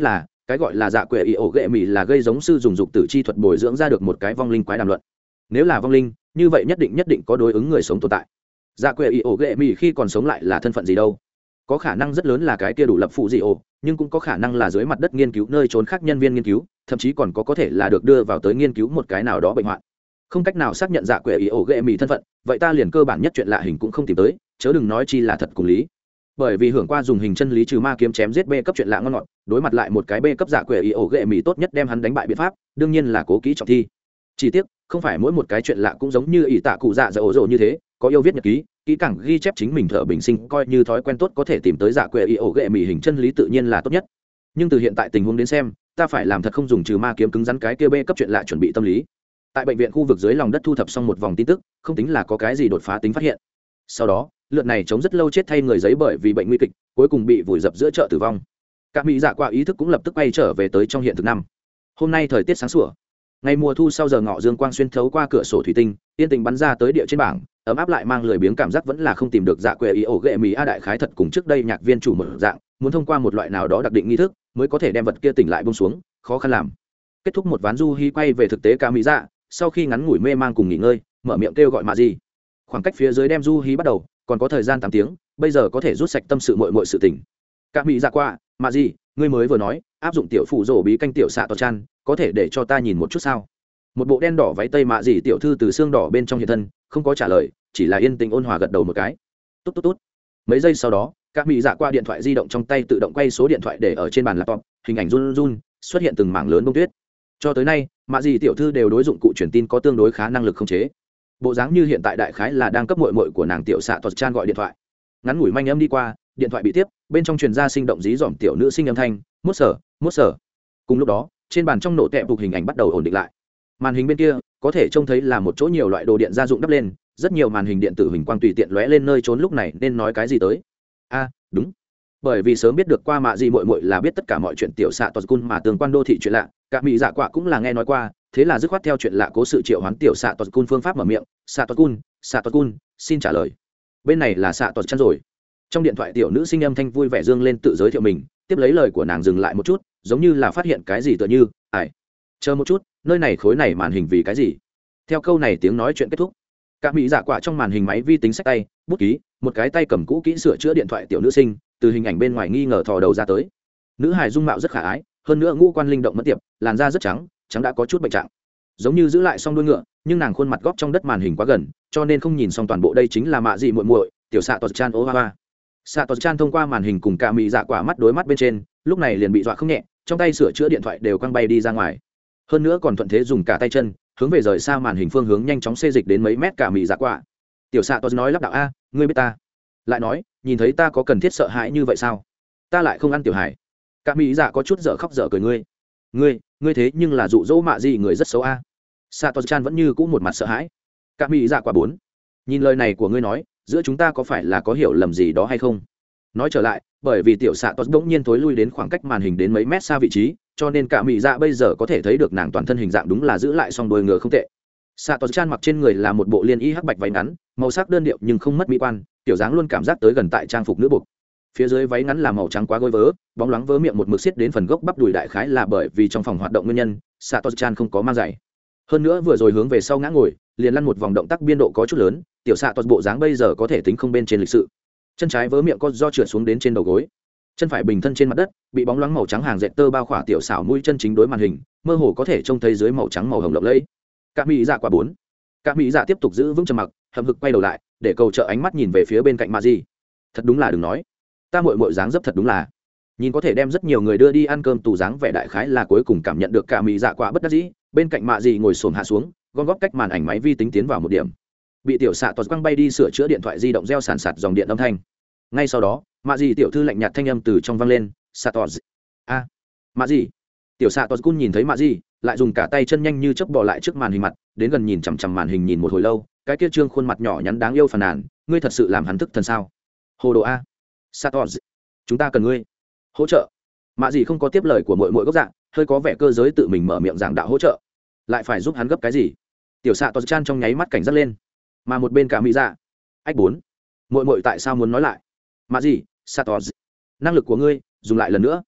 cái gọi là dạ quệ ý ổ ghệ mì là gây giống sư dùng dục tử chi thuật bồi dưỡng ra được một cái vong linh quái đàm luận. Nếu là vong linh như vậy nhất định nhất định có đối ứng người sống tồn tại. Dạ quệ ý ổ ghệ mì khi còn sống lại là thân phận gì đâu? Có khả năng rất lớn là cái kia đủ lập phụ gì ổ, nhưng cũng có khả năng là dưới mặt đất nghiên cứu nơi trốn khác nhân viên nghiên cứu, thậm chí còn có có thể là được đưa vào tới nghiên cứu một cái nào đó bệnh hoạn. Không cách nào xác nhận dạ quệ ý ổ ghệ mì thân phận, vậy ta liền cơ bản nhất chuyện lạ hình cũng không tìm tới, chớ đừng nói chi là thật cùng lý. Bởi vì hưởng qua dùng hình chân lý trừ ma kiếm chém giết B cấp chuyện lạ ngon ngọt, đối mặt lại một cái B cấp dạ quệ ý ổ ghệ mì tốt nhất đem hắn đánh bại biện pháp, đương nhiên là cố kỹ trọng thi. Chỉ tiếc, không phải mỗi một cái chuyện lạ cũng giống như ỷ tạ cụ dạ dạ ổ rồ như thế, có yêu viết nhật ký, kỹ càng ghi chép chính mình thở bình sinh coi như thói quen tốt có thể tìm tới dạ quệ ý ổ ghệ mì hình chân lý tự nhiên là tốt nhất. Nhưng từ hiện tại tình huống đến xem, ta phải làm thật không dùng trừ ma kiếm cứng rắn cái kia B cấp chuyện lạ chuẩn bị tâm lý. Tại bệnh viện khu vực dưới lòng đất thu thập xong một vòng tin tức, không tính là có cái gì đột phá tính phát hiện. Sau đó, lượt này chống rất lâu chết thay người giấy bởi vì bệnh nguy kịch, cuối cùng bị vùi dập giữa chợ tử vong. Các mỹ dạ qua ý thức cũng lập tức quay trở về tới trong hiện thực năm. Hôm nay thời tiết sáng sủa, ngày mùa thu sau giờ ngọ dương quang xuyên thấu qua cửa sổ thủy tinh, yên tình bắn ra tới địa trên bảng, ấm áp lại mang lười biếng cảm giác vẫn là không tìm được dạ quệ ý ổ ghệ mì a đại khái thật cùng trước đây nhạc viên chủ một dạng, muốn thông qua một loại nào đó đặc định nghi thức mới có thể đem vật kia tỉnh lại buông xuống, khó khăn làm. Kết thúc một ván du hi quay về thực tế ca mỹ dạ, sau khi ngắn ngủi mê mang cùng nghỉ ngơi, mở miệng kêu gọi mạ gì. Khoảng cách phía dưới đem du hi bắt đầu, còn có thời gian tám tiếng, bây giờ có thể rút sạch tâm sự muội muội sự tình. Ca mỹ dạ qua, mạ gì, ngươi mới vừa nói, áp dụng tiểu phụ rổ bí canh tiểu xạ to chan, có thể để cho ta nhìn một chút sao? Một bộ đen đỏ váy tây mạ gì tiểu thư từ xương đỏ bên trong hiện thân, không có trả lời, chỉ là yên tĩnh ôn hòa gật đầu một cái. Tốt tốt tốt. Mấy giây sau đó, các mỹ dạ qua điện thoại di động trong tay tự động quay số điện thoại để ở trên bàn laptop, hình ảnh run run xuất hiện từng mảng lớn bông tuyết. Cho tới nay, mạ gì tiểu thư đều đối dụng cụ truyền tin có tương đối khá năng lực khống chế. Bộ dáng như hiện tại đại khái là đang cấp muội muội của nàng tiểu xạ tuật chan gọi điện thoại. Ngắn ngủi manh âm đi qua, điện thoại bị tiếp, bên trong truyền ra sinh động dí dỏm tiểu nữ sinh âm thanh, mốt sở, mốt sở. Cùng lúc đó, trên bàn trong nổ tẹp phục hình ảnh bắt đầu ổn định lại. Màn hình bên kia có thể trông thấy là một chỗ nhiều loại đồ điện gia dụng đắp lên, rất nhiều màn hình điện tử hình quang tùy tiện lóe lên nơi trốn lúc này nên nói cái gì tới. A, đúng. Bởi vì sớm biết được qua mạ gì muội muội là biết tất cả mọi chuyện tiểu xạ tuật cun mà tương quan đô thị chuyện lạ, cả mỹ dạ quạ cũng là nghe nói qua, thế là dứt khoát theo chuyện lạ cố sự triệu hoán tiểu xạ tuật cun phương pháp mở miệng, xạ tuật cun, xạ tuật cun, xin trả lời. Bên này là xạ tuật chăn rồi. Trong điện thoại tiểu nữ sinh âm thanh vui vẻ dương lên tự giới thiệu mình, tiếp lấy lời của nàng dừng lại một chút, giống như là phát hiện cái gì tựa như, ai, chờ một chút, nơi này khối này màn hình vì cái gì? Theo câu này tiếng nói chuyện kết thúc, cả mỹ dạ quạ trong màn hình máy vi tính sách tay, bút ký, một cái tay cầm cũ kỹ sửa chữa điện thoại tiểu nữ sinh, từ hình ảnh bên ngoài nghi ngờ thò đầu ra tới. Nữ hài dung mạo rất khả ái, hơn nữa ngũ quan linh động mất tiệp, làn da rất trắng, trắng đã có chút bệnh trạng, giống như giữ lại xong đuôi ngựa, nhưng nàng khuôn mặt góp trong đất màn hình quá gần, cho nên không nhìn xong toàn bộ đây chính là mạ gì muội muội, tiểu xạ tuật chan ô hoa. Xạ tuật chan thông qua màn hình cùng cả mỹ dạ quả mắt đối mắt bên trên, lúc này liền bị dọa không nhẹ, trong tay sửa chữa điện thoại đều quăng bay đi ra ngoài, hơn nữa còn thuận thế dùng cả tay chân hướng về rời xa màn hình phương hướng nhanh chóng xê dịch đến mấy mét cả mỹ dạ quả. Tiểu xạ tuật nói lắp đạo a, ngươi biết ta? Lại nói, nhìn thấy ta có cần thiết sợ hãi như vậy sao? Ta lại không ăn tiểu hải. Cả mỹ dạ có chút dở khóc dở cười ngươi, ngươi, ngươi thế nhưng là dụ dỗ mạ gì người rất xấu a. Xạ tuật chan vẫn như cũ một mặt sợ hãi. Cả mỹ dạ quả bốn, nhìn lời này của ngươi nói, giữa chúng ta có phải là có hiểu lầm gì đó hay không? Nói trở lại, bởi vì tiểu xạ tuật bỗng nhiên thối lui đến khoảng cách màn hình đến mấy mét xa vị trí, cho nên cả mỹ dạ bây giờ có thể thấy được nàng toàn thân hình dạng đúng là giữ lại song đôi ngựa không tệ. Xạ tuật chan mặc trên người là một bộ liên y hắc bạch váy ngắn, màu sắc đơn điệu nhưng không mất mỹ quan, tiểu dáng luôn cảm giác tới gần tại trang phục nữ buộc. Phía dưới váy ngắn là màu trắng quá gối vớ, bóng loáng vớ miệng một mực xiết đến phần gốc bắp đùi, đại khái là bởi vì trong phòng hoạt động nguyên nhân, xạ tuật chan không có mang giày. Hơn nữa vừa rồi hướng về sau ngã ngồi, liền lăn một vòng động tác biên độ có chút lớn, tiểu xạ tuật bộ dáng bây giờ có thể tính không bên trên lịch sự. Chân trái vớ miệng có do trượt xuống đến trên đầu gối, chân phải bình thân trên mặt đất, bị bóng loáng màu trắng hàng dệt tơ bao khỏa tiểu xảo mũi chân chính đối màn hình, mơ hồ có thể trông thấy dưới màu trắng màu hồng lộng lẫy. Cả mỹ dạ quả bốn, cả mỹ dạ tiếp tục giữ vững trầm mặc, hậm hực quay đầu lại, để cầu trợ ánh mắt nhìn về phía bên cạnh mạ gì. Thật đúng là đừng nói, ta muội muội dáng dấp thật đúng là, nhìn có thể đem rất nhiều người đưa đi ăn cơm tù dáng vẻ, đại khái là cuối cùng cảm nhận được cả mỹ dạ quả bất đắc dĩ. Bên cạnh mạ gì ngồi xổm hạ xuống, gom góp cách màn ảnh máy vi tính tiến vào một điểm, bị tiểu xạ tuật quăng bay đi sửa chữa điện thoại di động reo sàn sạt dòng điện âm thanh. Ngay sau đó, mạ gì tiểu thư lạnh nhạt thanh âm từ trong vang lên, xạ tuật a, mạ gì. Tiểu xạ tuật cun nhìn thấy mạ gì, lại dùng cả tay chân nhanh như chớp bò lại trước màn hình mặt, đến gần nhìn chằm chằm màn hình nhìn một hồi lâu, cái kia trương khuôn mặt nhỏ nhắn đáng yêu phàn nàn, ngươi thật sự làm hắn thức thần sao? Hồ đồ a, xạ tuật, chúng ta cần ngươi hỗ trợ. Mạ gì không có tiếp lời của muội muội gốc dạng, hơi có vẻ cơ giới tự mình mở miệng giảng đạo hỗ trợ, lại phải giúp hắn gấp cái gì? Tiểu xạ tuật chan trong nháy mắt cảnh giác lên, mà một bên cả mỹ dạ, ách bốn, muội muội tại sao muốn nói lại? Mạ gì, xạ tuật, năng lực của ngươi dùng lại lần nữa.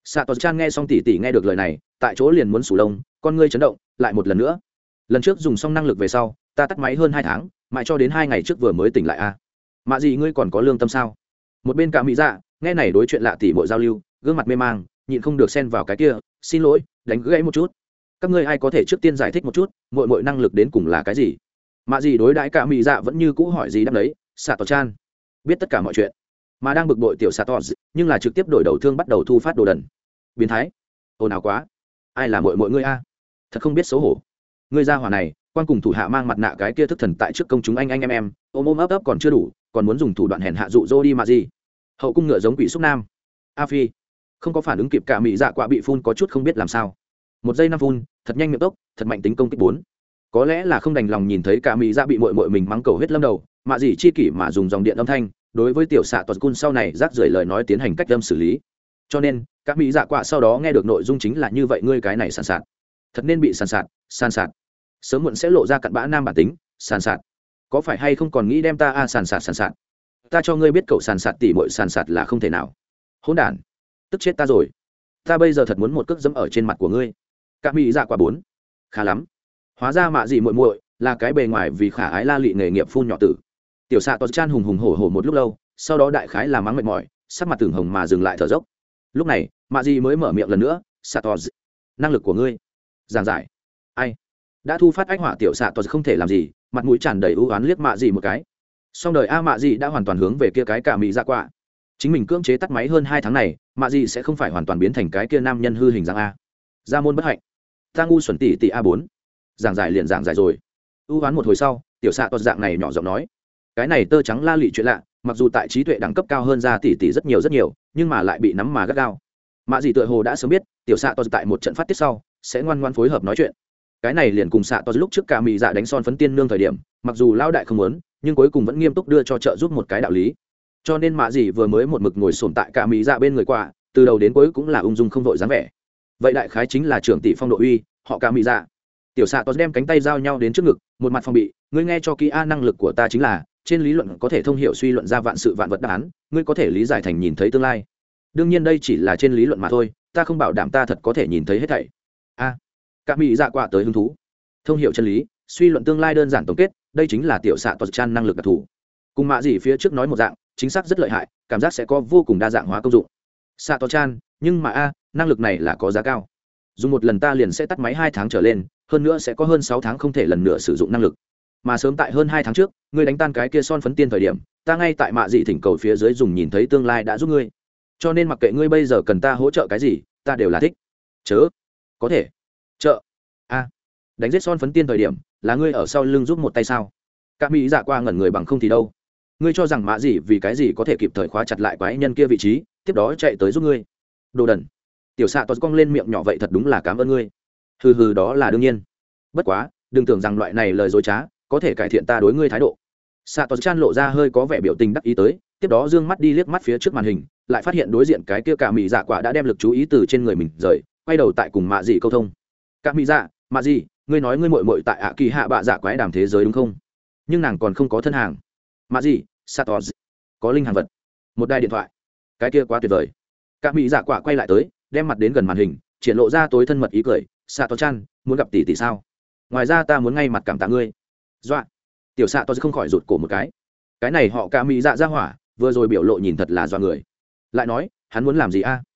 xạ tòa chan nghe xong tỉ tỉ nghe được lời này tại chỗ liền muốn sủ lông, con ngươi chấn động lại một lần nữa. Lần trước dùng xong năng lực về sau ta tắt máy hơn hai tháng, mãi cho đến hai ngày trước vừa mới tỉnh lại a à. Mạ gì ngươi còn có lương tâm sao? Một bên cả mỹ dạ nghe này đối chuyện lạ tỉ mội giao lưu, gương mặt mê mang, nhịn không được xen vào cái kia, xin lỗi, đánh gãy một chút. Các ngươi ai có thể trước tiên giải thích một chút, muội muội năng lực đến cùng là cái gì? Mạ gì đối đãi cả mỹ dạ vẫn như cũ hỏi gì đáp đấy, xạ tòa chan biết tất cả mọi chuyện, mà đang bực bội tiểu xạ tòa nhưng là trực tiếp đổi đầu thương bắt đầu thu phát đồ đần. Biến thái, ồn ào quá, ai là muội muội ngươi a? Thật không biết xấu hổ. Ngươi ra hỏa này, quan cùng thủ hạ mang mặt nạ cái kia thức thần tại trước công chúng anh anh em em, ôm ôm ấp ấp còn chưa đủ, còn muốn dùng thủ đoạn hèn hạ dụ dỗ đi mà gì? Hậu cung ngựa giống quỷ xúc nam. A Phi không có phản ứng kịp, cả mỹ dạ quạ bị phun có chút không biết làm sao. Một giây năm phun, thật nhanh miệng tốc, thật mạnh tính công kích bốn. Có lẽ là không đành lòng nhìn thấy cả mỹ dạ bị muội muội mình mắng cầu hết lâm đầu, mà gì chi kỷ mà dùng dòng điện âm thanh đối với tiểu xạ toàn cun sau này rác rưởi lời nói tiến hành cách âm xử lý. Cho nên các mỹ dạ quạ sau đó nghe được nội dung chính là như vậy, ngươi cái này sàn sạt thật nên bị sàn sạt sàn sạt sớm muộn sẽ lộ ra cặn bã nam bản tính. Sàn sạt có phải hay không còn nghĩ đem ta a à, sàn sạt sàn sạt ta cho ngươi biết cậu sàn sạt tỉ mội sàn sạt là không thể nào. Hỗn đản, tức chết ta rồi, ta bây giờ thật muốn một cước dẫm ở trên mặt của ngươi. Các mỹ dạ quả bốn khá lắm, hóa ra mạ gì muội muội là cái bề ngoài vì khả ái la lị nghề nghiệp phun nhỏ tử. Tiểu xạ toàn chan hùng hùng hổ hổ một lúc lâu, sau đó đại khái là mắng mệt mỏi, sắc mặt tưởng hồng mà dừng lại thở dốc. Lúc này mạ gì mới mở miệng lần nữa, xạ toàn năng lực của ngươi giảng giải. Ai đã thu phát ách hỏa tiểu xạ toàn không thể làm gì, mặt mũi tràn đầy ưu oán liếc mạ gì một cái. Song đời a mạ gì đã hoàn toàn hướng về kia cái cả mỹ dạ quạ. Chính mình cưỡng chế tắt máy hơn hai tháng này, mạ gì sẽ không phải hoàn toàn biến thành cái kia nam nhân hư hình dạng a. Gia môn bất hạnh, ta ngu xuẩn tỷ tỷ a bốn. Giảng giải liền giảng giải rồi. Ưu oán một hồi sau, tiểu xạ toàn dạng này nhỏ giọng nói, cái này tơ trắng la lị chuyện lạ, mặc dù tại trí tuệ đẳng cấp cao hơn ra tỷ tỷ rất nhiều rất nhiều, nhưng mà lại bị nắm mà gắt gao. Mạ gì tựa hồ đã sớm biết tiểu xạ toàn tại một trận phát tiết sau sẽ ngoan ngoan phối hợp nói chuyện. Cái này liền cùng xạ toàn lúc trước cả mỹ dạ đánh son phấn tiên nương thời điểm, mặc dù lao đại không muốn, nhưng cuối cùng vẫn nghiêm túc đưa cho trợ giúp một cái đạo lý. Cho nên mạ gì vừa mới một mực ngồi sồn tại cả mỹ dạ bên người qua, từ đầu đến cuối cũng là ung dung không vội dáng vẻ. Vậy đại khái chính là trưởng tỷ phong độ uy, họ cả mỹ dạ. Tiểu xạ toàn đem cánh tay giao nhau đến trước ngực, một mặt phong bị, ngươi nghe cho kỹ a, năng lực của ta chính là trên lý luận có thể thông hiểu suy luận ra vạn sự vạn vật đáp án, ngươi có thể lý giải thành nhìn thấy tương lai. Đương nhiên đây chỉ là trên lý luận mà thôi, ta không bảo đảm ta thật có thể nhìn thấy hết thảy. A à, cả mỹ dạ quạ tới hứng thú. Thông hiểu chân lý, suy luận tương lai đơn giản tổng kết, đây chính là tiểu xạ toàn chan năng lực đặc thù. Cùng mạ gì phía trước nói một dạng, chính xác rất lợi hại, cảm giác sẽ có vô cùng đa dạng hóa công dụng. Xạ toàn chan, nhưng mà a, năng lực này là có giá cao. Dùng một lần ta liền sẽ tắt máy hai tháng trở lên, hơn nữa sẽ có hơn sáu tháng không thể lần nữa sử dụng năng lực. Mà sớm tại hơn hai tháng trước, ngươi đánh tan cái kia son phấn tiên thời điểm, ta ngay tại mạ dị thỉnh cầu phía dưới dùng nhìn thấy tương lai đã giúp ngươi. Cho nên mặc kệ ngươi bây giờ cần ta hỗ trợ cái gì, ta đều là thích. Chớ có thể trợ a đánh giết son phấn tiên thời điểm, là ngươi ở sau lưng giúp một tay sao? Các mỹ dạ qua ngẩn người bằng không thì đâu. Ngươi cho rằng mạ dị vì cái gì có thể kịp thời khóa chặt lại quái nhân kia vị trí, tiếp đó chạy tới giúp ngươi? Đồ đần. Tiểu xạ toàn cong lên miệng nhỏ, vậy thật đúng là cảm ơn ngươi. Hừ hừ, đó là đương nhiên. Bất quá đừng tưởng rằng loại này lời dối trá có thể cải thiện ta đối ngươi thái độ. Xạ toàn chan lộ ra hơi có vẻ biểu tình đắc ý tới, tiếp đó dương mắt đi liếc mắt phía trước màn hình, lại phát hiện đối diện cái kia cả mỹ dạ quả đã đem lực chú ý từ trên người mình rời, quay đầu tại cùng mạ dị câu thông. Cả mỹ dạ, mạ dị, ngươi nói ngươi muội muội tại ạ kỳ hạ bạ dạ quái đàm thế giới đúng không? Nhưng nàng còn không có thân hàng. Mạ dị, xạ toàn có linh hàng vật, một đài điện thoại, cái kia quá tuyệt vời. Cả mỹ dạ quả quay lại tới, đem mặt đến gần màn hình, triển lộ ra tối thân mật ý cười. Xạ toàn chan, muốn gặp tỷ tỷ sao? Ngoài ra ta muốn ngay mặt cảm tạ ngươi. Dọa. Tiểu xạ toàn không khỏi rụt cổ một cái. Cái này họ cả mỹ dạ ra hỏa, vừa rồi biểu lộ nhìn thật là doa người. Lại nói hắn muốn làm gì a?